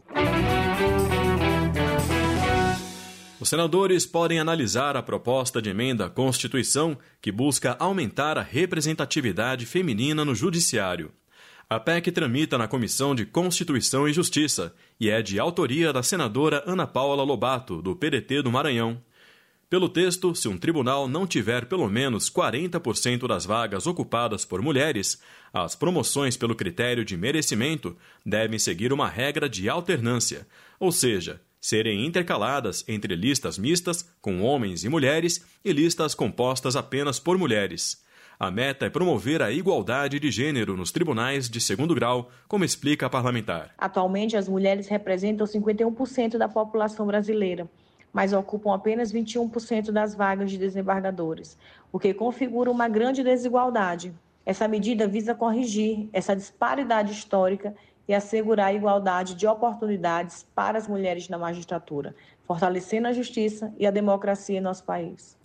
Os senadores podem analisar a proposta de emenda à Constituição que busca aumentar a representatividade feminina no Judiciário. A PEC tramita na Comissão de Constituição e Justiça e é de autoria da senadora Ana Paula Lobato, do PDT do Maranhão. Pelo texto, se um tribunal não tiver pelo menos 40% das vagas ocupadas por mulheres, as promoções pelo critério de merecimento devem seguir uma regra de alternância, ou seja, serem intercaladas entre listas mistas com homens e mulheres e listas compostas apenas por mulheres. A meta é promover a igualdade de gênero nos tribunais de segundo grau, como explica a parlamentar. Atualmente, as mulheres representam 51% da população brasileira, mas ocupam apenas 21% das vagas de desembargadores, o que configura uma grande desigualdade. Essa medida visa corrigir essa disparidade histórica e assegurar a igualdade de oportunidades para as mulheres na magistratura, fortalecendo a justiça e a democracia em nosso país.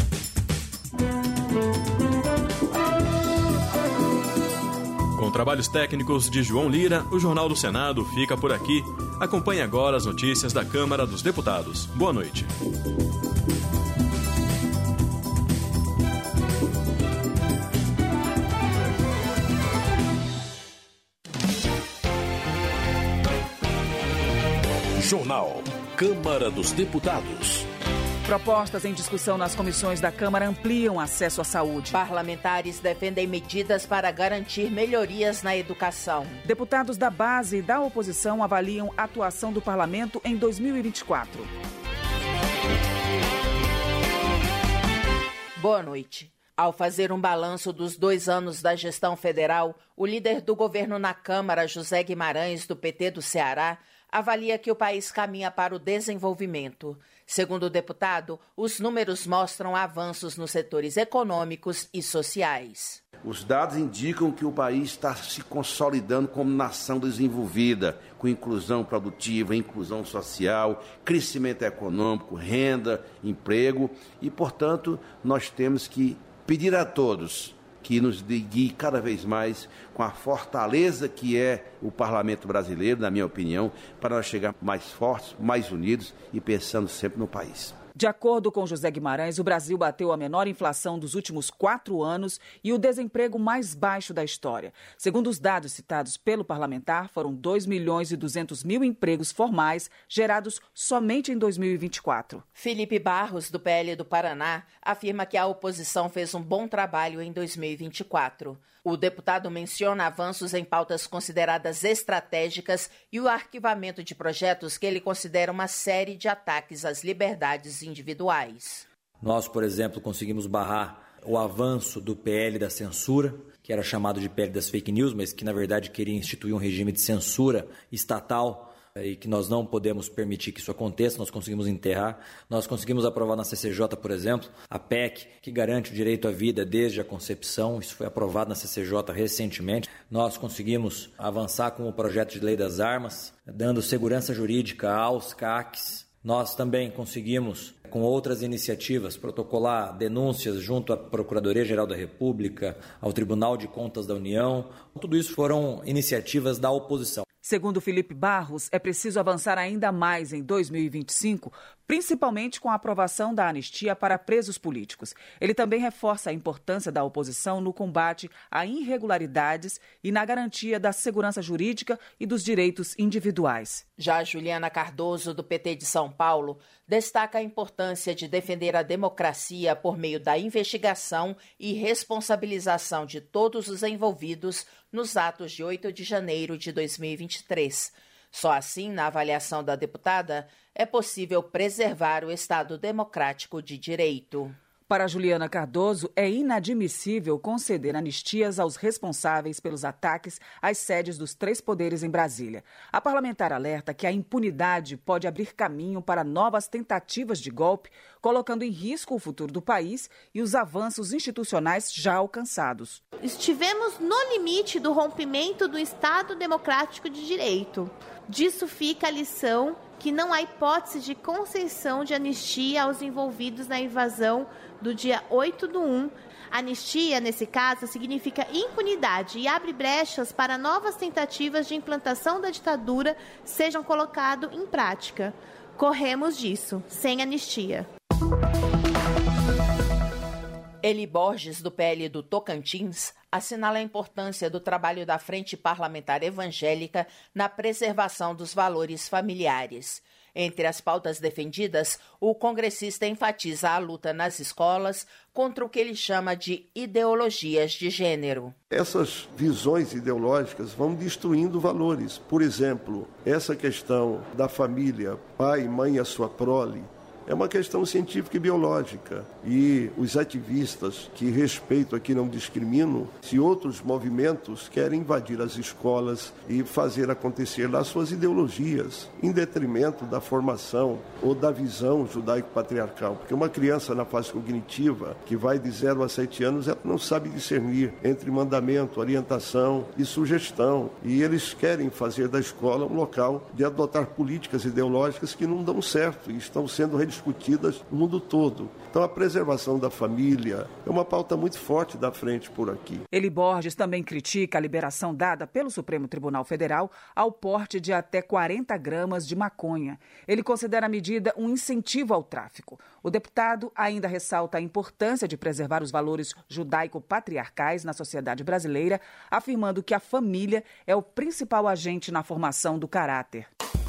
Com trabalhos técnicos de João Lira, o Jornal do Senado fica por aqui. Acompanhe agora as notícias da Câmara dos Deputados. Boa noite. Jornal Câmara dos Deputados. Propostas em discussão nas comissões da Câmara ampliam acesso à saúde. Parlamentares defendem medidas para garantir melhorias na educação. Deputados da base e da oposição avaliam a atuação do parlamento em 2024. Boa noite. Ao fazer um balanço dos 2 anos da gestão federal, o líder do governo na Câmara, José Guimarães, do PT do Ceará, avalia que o país caminha para o desenvolvimento. Segundo o deputado, os números mostram avanços nos setores econômicos e sociais. Os dados indicam que o país está se consolidando como nação desenvolvida, com inclusão produtiva, inclusão social, crescimento econômico, renda, emprego e, portanto, nós temos que pedir a todos que nos guie cada vez mais com a fortaleza que é o parlamento brasileiro, na minha opinião, para nós chegar mais fortes, mais unidos e pensando sempre no país. De acordo com José Guimarães, o Brasil bateu a menor inflação dos últimos 4 anos e o desemprego mais baixo da história. Segundo os dados citados pelo parlamentar, foram 2.200.000 empregos formais gerados somente em 2024. Felipe Barros, do PL do Paraná, afirma que a oposição fez um bom trabalho em 2024. O deputado menciona avanços em pautas consideradas estratégicas e o arquivamento de projetos que ele considera uma série de ataques às liberdades individuais. Nós, por exemplo, conseguimos barrar o avanço do PL da censura, que era chamado de PL das fake news, mas que na verdade queria instituir um regime de censura estatal e que nós não podemos permitir que isso aconteça. Nós conseguimos enterrar. Nós conseguimos aprovar na CCJ, por exemplo, a PEC, que garante o direito à vida desde a concepção. Isso foi aprovado na CCJ recentemente. Nós conseguimos avançar com o projeto de lei das armas, dando segurança jurídica aos CACs. Nós também conseguimos, com outras iniciativas, protocolar denúncias junto à Procuradoria-Geral da República, ao Tribunal de Contas da União. Tudo isso foram iniciativas da oposição. Segundo Felipe Barros, é preciso avançar ainda mais em 2025, principalmente com a aprovação da anistia para presos políticos. Ele também reforça a importância da oposição no combate a irregularidades e na garantia da segurança jurídica e dos direitos individuais. Já Juliana Cardoso, do PT de São Paulo, destaca a importância de defender a democracia por meio da investigação e responsabilização de todos os envolvidos nos atos de 8 de janeiro de 2023. Só assim, na avaliação da deputada, é possível preservar o Estado democrático de direito. Para Juliana Cardoso, é inadmissível conceder anistias aos responsáveis pelos ataques às sedes dos 3 poderes em Brasília. A parlamentar alerta que a impunidade pode abrir caminho para novas tentativas de golpe, colocando em risco o futuro do país e os avanços institucionais já alcançados. Estivemos no limite do rompimento do Estado democrático de direito. Disso fica a lição que não há hipótese de concessão de anistia aos envolvidos na invasão do dia 8/1. Anistia, nesse caso, significa impunidade e abre brechas para novas tentativas de implantação da ditadura sejam colocadas em prática. Corremos disso, sem anistia. Eli Borges, do PL do Tocantins, assinala a importância do trabalho da Frente Parlamentar Evangélica na preservação dos valores familiares. Entre as pautas defendidas, o congressista enfatiza a luta nas escolas contra o que ele chama de ideologias de gênero. Essas visões ideológicas vão destruindo valores. Por exemplo, essa questão da família, pai, mãe e a sua prole, é uma questão científica e biológica. E os ativistas que respeito aqui não discriminam, se outros movimentos querem invadir as escolas e fazer acontecer lá suas ideologias, em detrimento da formação ou da visão judaico-patriarcal. Porque uma criança na fase cognitiva, que vai de 0 a 7 anos, ela não sabe discernir entre mandamento, orientação e sugestão. E eles querem fazer da escola um local de adotar políticas ideológicas que não dão certo e estão sendo rediscutidas no mundo todo. Então a preservação da família é uma pauta muito forte da frente por aqui. Eli Borges também critica a liberação dada pelo Supremo Tribunal Federal ao porte de até 40 gramas de maconha. Ele considera a medida um incentivo ao tráfico. O deputado ainda ressalta a importância de preservar os valores judaico-patriarcais na sociedade brasileira, afirmando que a família é o principal agente na formação do caráter.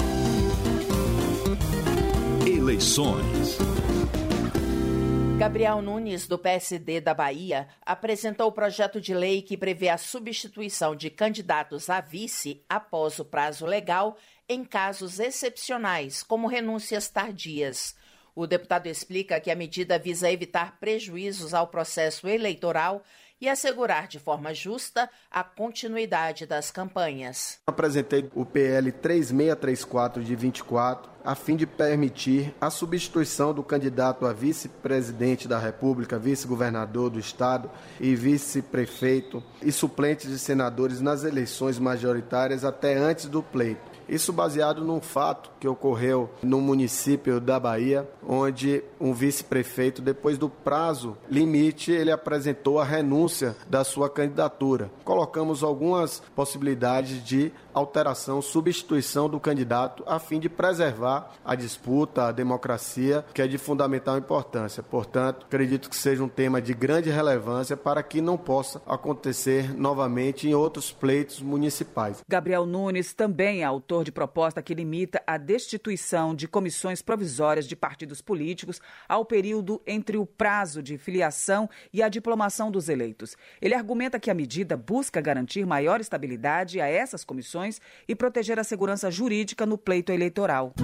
Eleições. Gabriel Nunes, do PSD da Bahia, apresentou o projeto de lei que prevê a substituição de candidatos a vice após o prazo legal em casos excepcionais, como renúncias tardias. O deputado explica que a medida visa evitar prejuízos ao processo eleitoral e assegurar de forma justa a continuidade das campanhas. Apresentei o PL 3634 de 24, a fim de permitir a substituição do candidato a vice-presidente da República, vice-governador do Estado e vice-prefeito e suplentes de senadores nas eleições majoritárias até antes do pleito. Isso baseado num fato que ocorreu no município da Bahia, onde um vice-prefeito, depois do prazo limite, ele apresentou a renúncia da sua candidatura. Colocamos algumas possibilidades de alteração, substituição do candidato, a fim de preservar a disputa, a democracia, que é de fundamental importância. Portanto, acredito que seja um tema de grande relevância para que não possa acontecer novamente em outros pleitos municipais. Gabriel Nunes também é autor de proposta que limita a destituição de comissões provisórias de partidos políticos ao período entre o prazo de filiação e a diplomação dos eleitos. Ele argumenta que a medida busca garantir maior estabilidade a essas comissões e proteger a segurança jurídica no pleito eleitoral.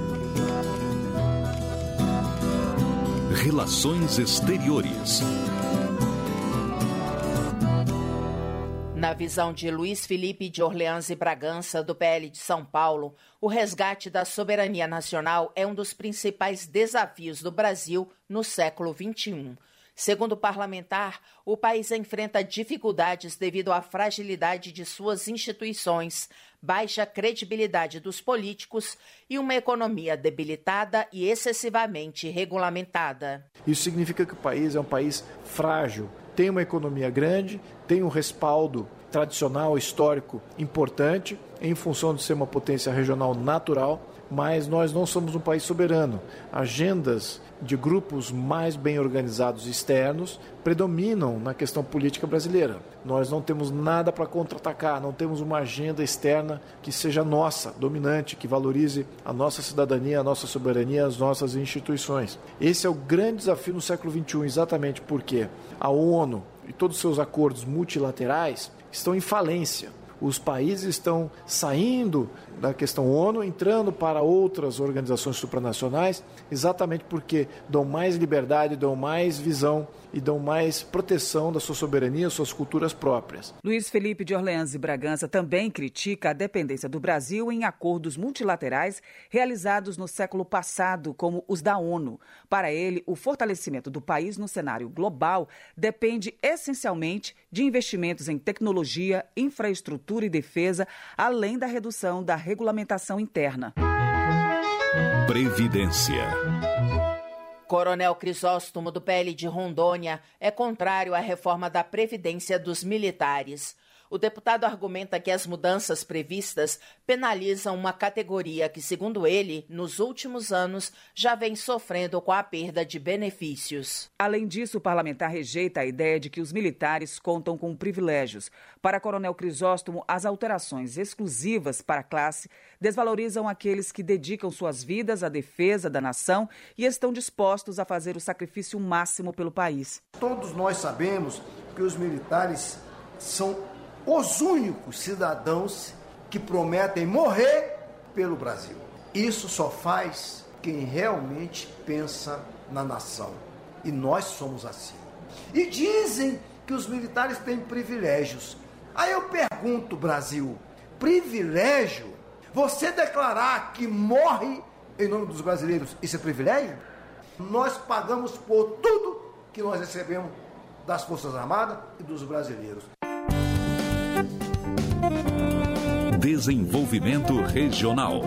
Relações Exteriores. Na visão de Luiz Felipe de Orleans e Bragança, do PL de São Paulo, o resgate da soberania nacional é um dos principais desafios do Brasil no século XXI. Segundo o parlamentar, o país enfrenta dificuldades devido à fragilidade de suas instituições, baixa credibilidade dos políticos e uma economia debilitada e excessivamente regulamentada. Isso significa que o país é um país frágil, tem uma economia grande, tem um respaldo tradicional, histórico importante, em função de ser uma potência regional natural, mas nós não somos um país soberano. Agendas de grupos mais bem organizados externos predominam na questão política brasileira. Nós não temos nada para contra-atacar, não temos uma agenda externa que seja nossa, dominante, que valorize a nossa cidadania, a nossa soberania, as nossas instituições. Esse é o grande desafio no século XXI, exatamente porque a ONU e todos os seus acordos multilaterais estão em falência. Os países estão saindo da questão ONU, entrando para outras organizações supranacionais, exatamente porque dão mais liberdade, dão mais visão e dão mais proteção da sua soberania, suas culturas próprias. Luiz Felipe de Orleans e Bragança também critica a dependência do Brasil em acordos multilaterais realizados no século passado, como os da ONU. Para ele, o fortalecimento do país no cenário global depende essencialmente de investimentos em tecnologia, infraestrutura e defesa, além da redução da regulamentação interna. Previdência. Coronel Crisóstomo, do PL de Rondônia, é contrário à reforma da Previdência dos militares. O deputado argumenta que as mudanças previstas penalizam uma categoria que, segundo ele, nos últimos anos já vem sofrendo com a perda de benefícios. Além disso, o parlamentar rejeita a ideia de que os militares contam com privilégios. Para Coronel Crisóstomo, as alterações exclusivas para a classe desvalorizam aqueles que dedicam suas vidas à defesa da nação e estão dispostos a fazer o sacrifício máximo pelo país. Todos nós sabemos que os militares são os únicos cidadãos que prometem morrer pelo Brasil. Isso só faz quem realmente pensa na nação. E nós somos assim. E dizem que os militares têm privilégios. Aí eu pergunto, Brasil, privilégio? Você declarar que morre em nome dos brasileiros, isso é privilégio? Nós pagamos por tudo que nós recebemos das Forças Armadas e dos brasileiros. Desenvolvimento Regional.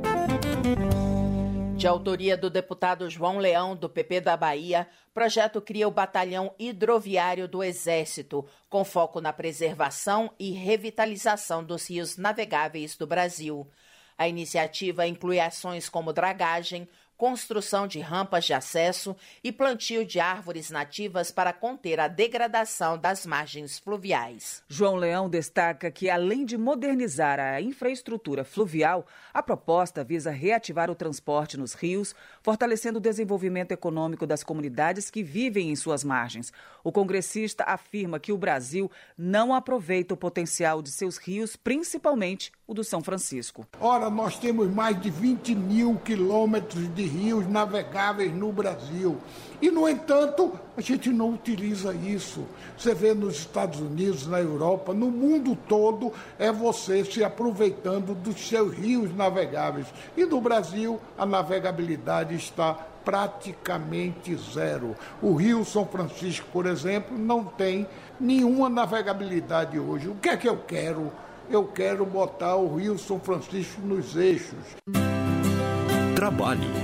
De autoria do deputado João Leão, do PP da Bahia, o projeto cria o Batalhão Hidroviário do Exército, com foco na preservação e revitalização dos rios navegáveis do Brasil. A iniciativa inclui ações como dragagem, construção de rampas de acesso e plantio de árvores nativas para conter a degradação das margens fluviais. João Leão destaca que, além de modernizar a infraestrutura fluvial, a proposta visa reativar o transporte nos rios, fortalecendo o desenvolvimento econômico das comunidades que vivem em suas margens. O congressista afirma que o Brasil não aproveita o potencial de seus rios, principalmente o do São Francisco. Ora, nós temos mais de 20 mil quilômetros de rios navegáveis no Brasil. E, no entanto, a gente não utiliza isso. Você vê nos Estados Unidos, na Europa, no mundo todo, é você se aproveitando dos seus rios navegáveis. E no Brasil, a navegabilidade está praticamente zero. O Rio São Francisco, por exemplo, não tem nenhuma navegabilidade hoje. O que é que eu quero? Eu quero botar o Rio São Francisco nos eixos. Trabalho.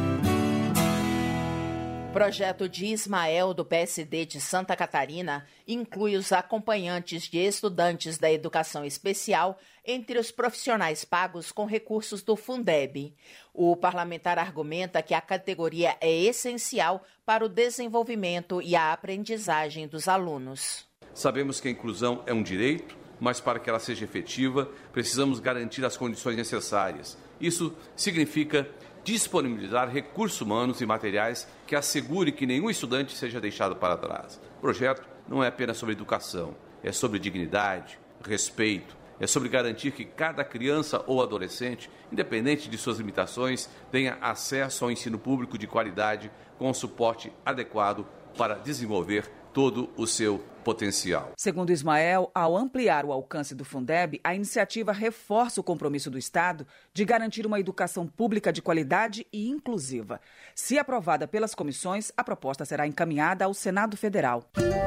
O projeto de Ismael, do PSD de Santa Catarina, inclui os acompanhantes de estudantes da educação especial entre os profissionais pagos com recursos do Fundeb. O parlamentar argumenta que a categoria é essencial para o desenvolvimento e a aprendizagem dos alunos. Sabemos que a inclusão é um direito, mas para que ela seja efetiva, precisamos garantir as condições necessárias. Isso significa disponibilizar recursos humanos e materiais que assegure que nenhum estudante seja deixado para trás. O projeto não é apenas sobre educação, é sobre dignidade, respeito, é sobre garantir que cada criança ou adolescente, independente de suas limitações, tenha acesso ao ensino público de qualidade com suporte adequado para desenvolver todo o seu potencial. Segundo Ismael, ao ampliar o alcance do Fundeb, a iniciativa reforça o compromisso do Estado de garantir uma educação pública de qualidade e inclusiva. Se aprovada pelas comissões, a proposta será encaminhada ao Senado Federal.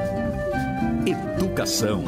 Educação.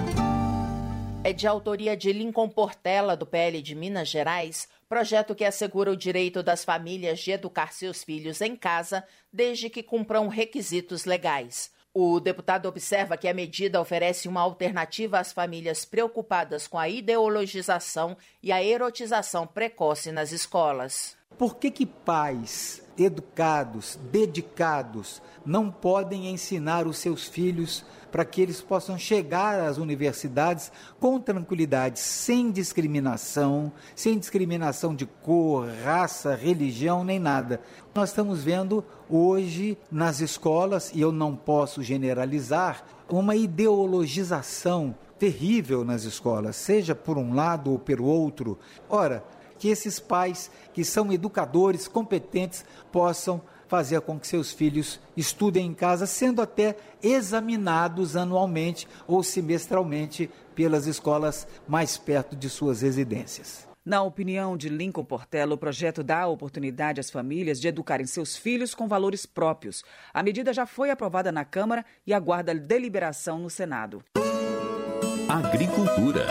É de autoria de Lincoln Portela, do PL de Minas Gerais, projeto que assegura o direito das famílias de educar seus filhos em casa, desde que cumpram requisitos legais. O deputado observa que a medida oferece uma alternativa às famílias preocupadas com a ideologização e a erotização precoce nas escolas. Por que pais educados, dedicados, não podem ensinar os seus filhos para que eles possam chegar às universidades com tranquilidade, sem discriminação de cor, raça, religião, nem nada? Nós estamos vendo hoje nas escolas, e eu não posso generalizar, uma ideologização terrível nas escolas, seja por um lado ou pelo outro. Ora, que esses pais que são educadores competentes possam fazer com que seus filhos estudem em casa, sendo até examinados anualmente ou semestralmente pelas escolas mais perto de suas residências. Na opinião de Lincoln Portela, o projeto dá a oportunidade às famílias de educarem seus filhos com valores próprios. A medida já foi aprovada na Câmara e aguarda deliberação no Senado. Agricultura.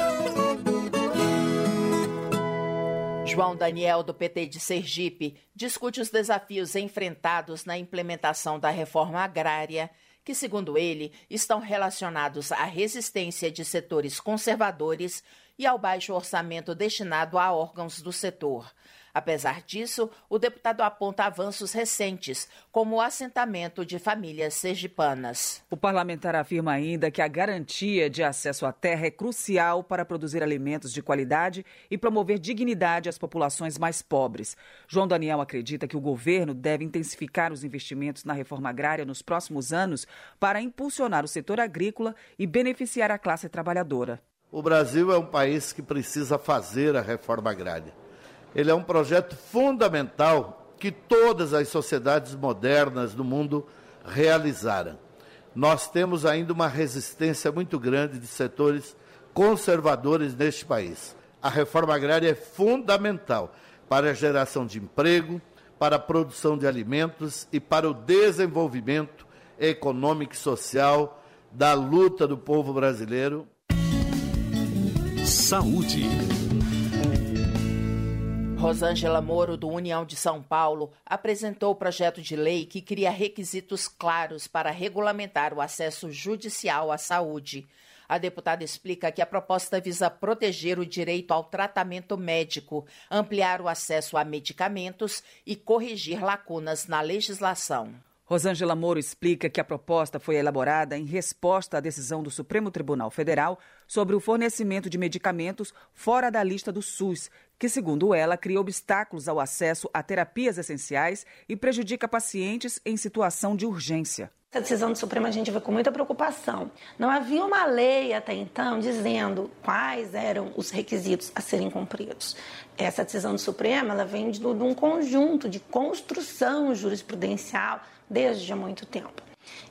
João Daniel, do PT de Sergipe, discute os desafios enfrentados na implementação da reforma agrária, que, segundo ele, estão relacionados à resistência de setores conservadores e ao baixo orçamento destinado a órgãos do setor. Apesar disso, o deputado aponta avanços recentes, como o assentamento de famílias sergipanas. O parlamentar afirma ainda que a garantia de acesso à terra é crucial para produzir alimentos de qualidade e promover dignidade às populações mais pobres. João Daniel acredita que o governo deve intensificar os investimentos na reforma agrária nos próximos anos para impulsionar o setor agrícola e beneficiar a classe trabalhadora. O Brasil é um país que precisa fazer a reforma agrária. Ele é um projeto fundamental que todas as sociedades modernas do mundo realizaram. Nós temos ainda uma resistência muito grande de setores conservadores neste país. A reforma agrária é fundamental para a geração de emprego, para a produção de alimentos e para o desenvolvimento econômico e social da luta do povo brasileiro. Saúde. Rosângela Moro, do União de São Paulo, apresentou o projeto de lei que cria requisitos claros para regulamentar o acesso judicial à saúde. A deputada explica que a proposta visa proteger o direito ao tratamento médico, ampliar o acesso a medicamentos e corrigir lacunas na legislação. Rosângela Moro explica que a proposta foi elaborada em resposta à decisão do Supremo Tribunal Federal sobre o fornecimento de medicamentos fora da lista do SUS, que, segundo ela, cria obstáculos ao acesso a terapias essenciais e prejudica pacientes em situação de urgência. Essa decisão do Supremo a gente vê com muita preocupação. Não havia uma lei até então dizendo quais eram os requisitos a serem cumpridos. Essa decisão do Supremo ela vem de um conjunto de construção jurisprudencial desde há muito tempo.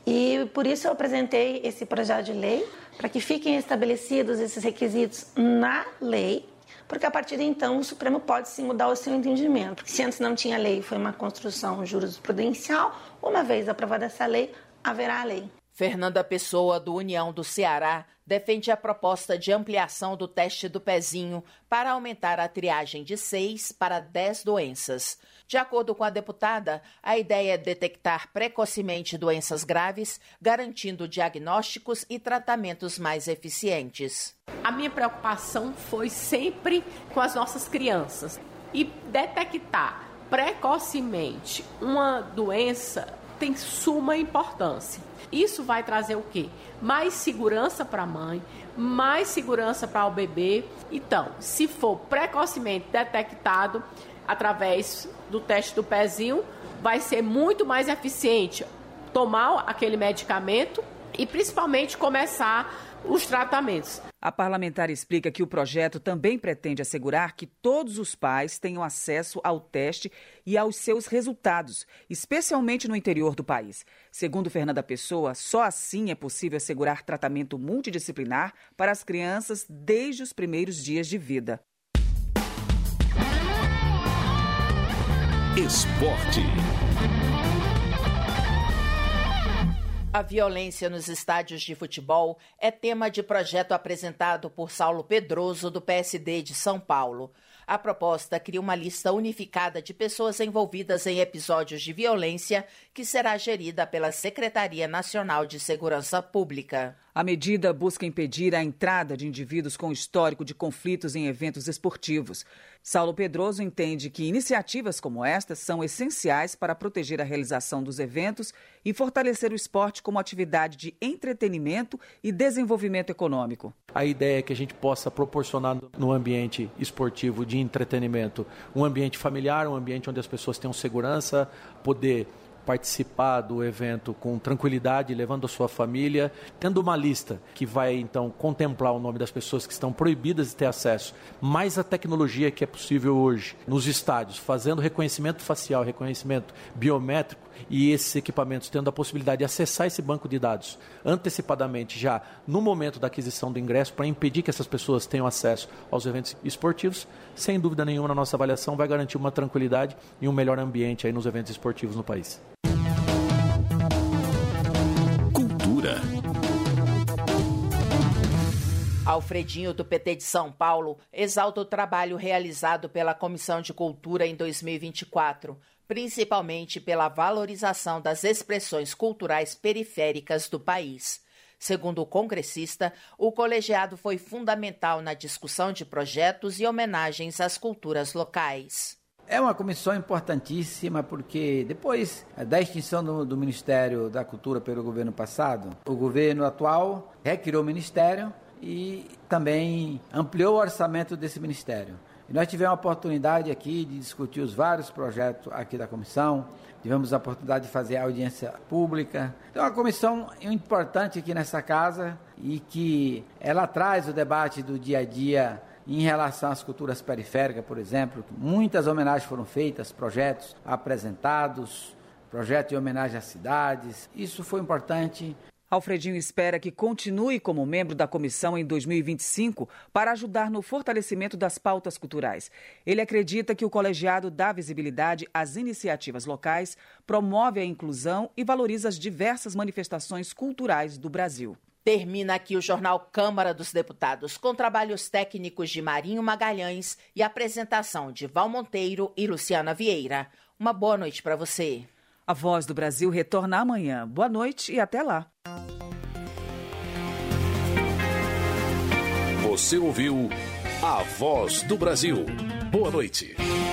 E por isso eu apresentei esse projeto de lei, para que fiquem estabelecidos esses requisitos na lei, porque a partir de então o Supremo pode sim mudar o seu entendimento. Porque se antes não tinha lei, foi uma construção jurisprudencial, uma vez aprovada essa lei, haverá a lei. Fernanda Pessoa, do União do Ceará, defende a proposta de ampliação do teste do pezinho para aumentar a triagem de 6 para 10 doenças. De acordo com a deputada, a ideia é detectar precocemente doenças graves, garantindo diagnósticos e tratamentos mais eficientes. A minha preocupação foi sempre com as nossas crianças. E detectar precocemente uma doença tem suma importância. Isso vai trazer o quê? Mais segurança para a mãe, mais segurança para o bebê. Então, se for precocemente detectado através do teste do pezinho, vai ser muito mais eficiente tomar aquele medicamento e principalmente começar os tratamentos. A parlamentar explica que o projeto também pretende assegurar que todos os pais tenham acesso ao teste e aos seus resultados, especialmente no interior do país. Segundo Fernanda Pessoa, só assim é possível assegurar tratamento multidisciplinar para as crianças desde os primeiros dias de vida. Esporte. A violência nos estádios de futebol é tema de projeto apresentado por Saulo Pedroso, do PSD de São Paulo. A proposta cria uma lista unificada de pessoas envolvidas em episódios de violência que será gerida pela Secretaria Nacional de Segurança Pública. A medida busca impedir a entrada de indivíduos com histórico de conflitos em eventos esportivos. Saulo Pedroso entende que iniciativas como estas são essenciais para proteger a realização dos eventos e fortalecer o esporte como atividade de entretenimento e desenvolvimento econômico. A ideia é que a gente possa proporcionar no ambiente esportivo de entretenimento um ambiente familiar, um ambiente onde as pessoas tenham segurança, poder participar do evento com tranquilidade, levando a sua família, tendo uma lista que vai, então, contemplar o nome das pessoas que estão proibidas de ter acesso, mais a tecnologia que é possível hoje nos estádios, fazendo reconhecimento facial, reconhecimento biométrico, e esses equipamentos tendo a possibilidade de acessar esse banco de dados antecipadamente, já no momento da aquisição do ingresso, para impedir que essas pessoas tenham acesso aos eventos esportivos, sem dúvida nenhuma, na nossa avaliação, vai garantir uma tranquilidade e um melhor ambiente aí nos eventos esportivos no país. Cultura. Alfredinho, do PT de São Paulo, exalta o trabalho realizado pela Comissão de Cultura em 2024. principalmente pela valorização das expressões culturais periféricas do país. Segundo o congressista, o colegiado foi fundamental na discussão de projetos e homenagens às culturas locais. É uma comissão importantíssima porque depois da extinção do Ministério da Cultura pelo governo passado, o governo atual recriou o Ministério e também ampliou o orçamento desse Ministério. E nós tivemos a oportunidade aqui de discutir os vários projetos aqui da comissão, tivemos a oportunidade de fazer audiência pública. Então, é uma comissão importante aqui nessa casa e que ela traz o debate do dia a dia em relação às culturas periféricas, por exemplo. Muitas homenagens foram feitas, projetos apresentados, projetos de homenagem às cidades. Isso foi importante. Alfredinho espera que continue como membro da comissão em 2025 para ajudar no fortalecimento das pautas culturais. Ele acredita que o colegiado dá visibilidade às iniciativas locais, promove a inclusão e valoriza as diversas manifestações culturais do Brasil. Termina aqui o jornal Câmara dos Deputados, com trabalhos técnicos de Marinho Magalhães e apresentação de Val Monteiro e Luciana Vieira. Uma boa noite para você. A Voz do Brasil retorna amanhã. Boa noite e até lá. Você ouviu A Voz do Brasil. Boa noite.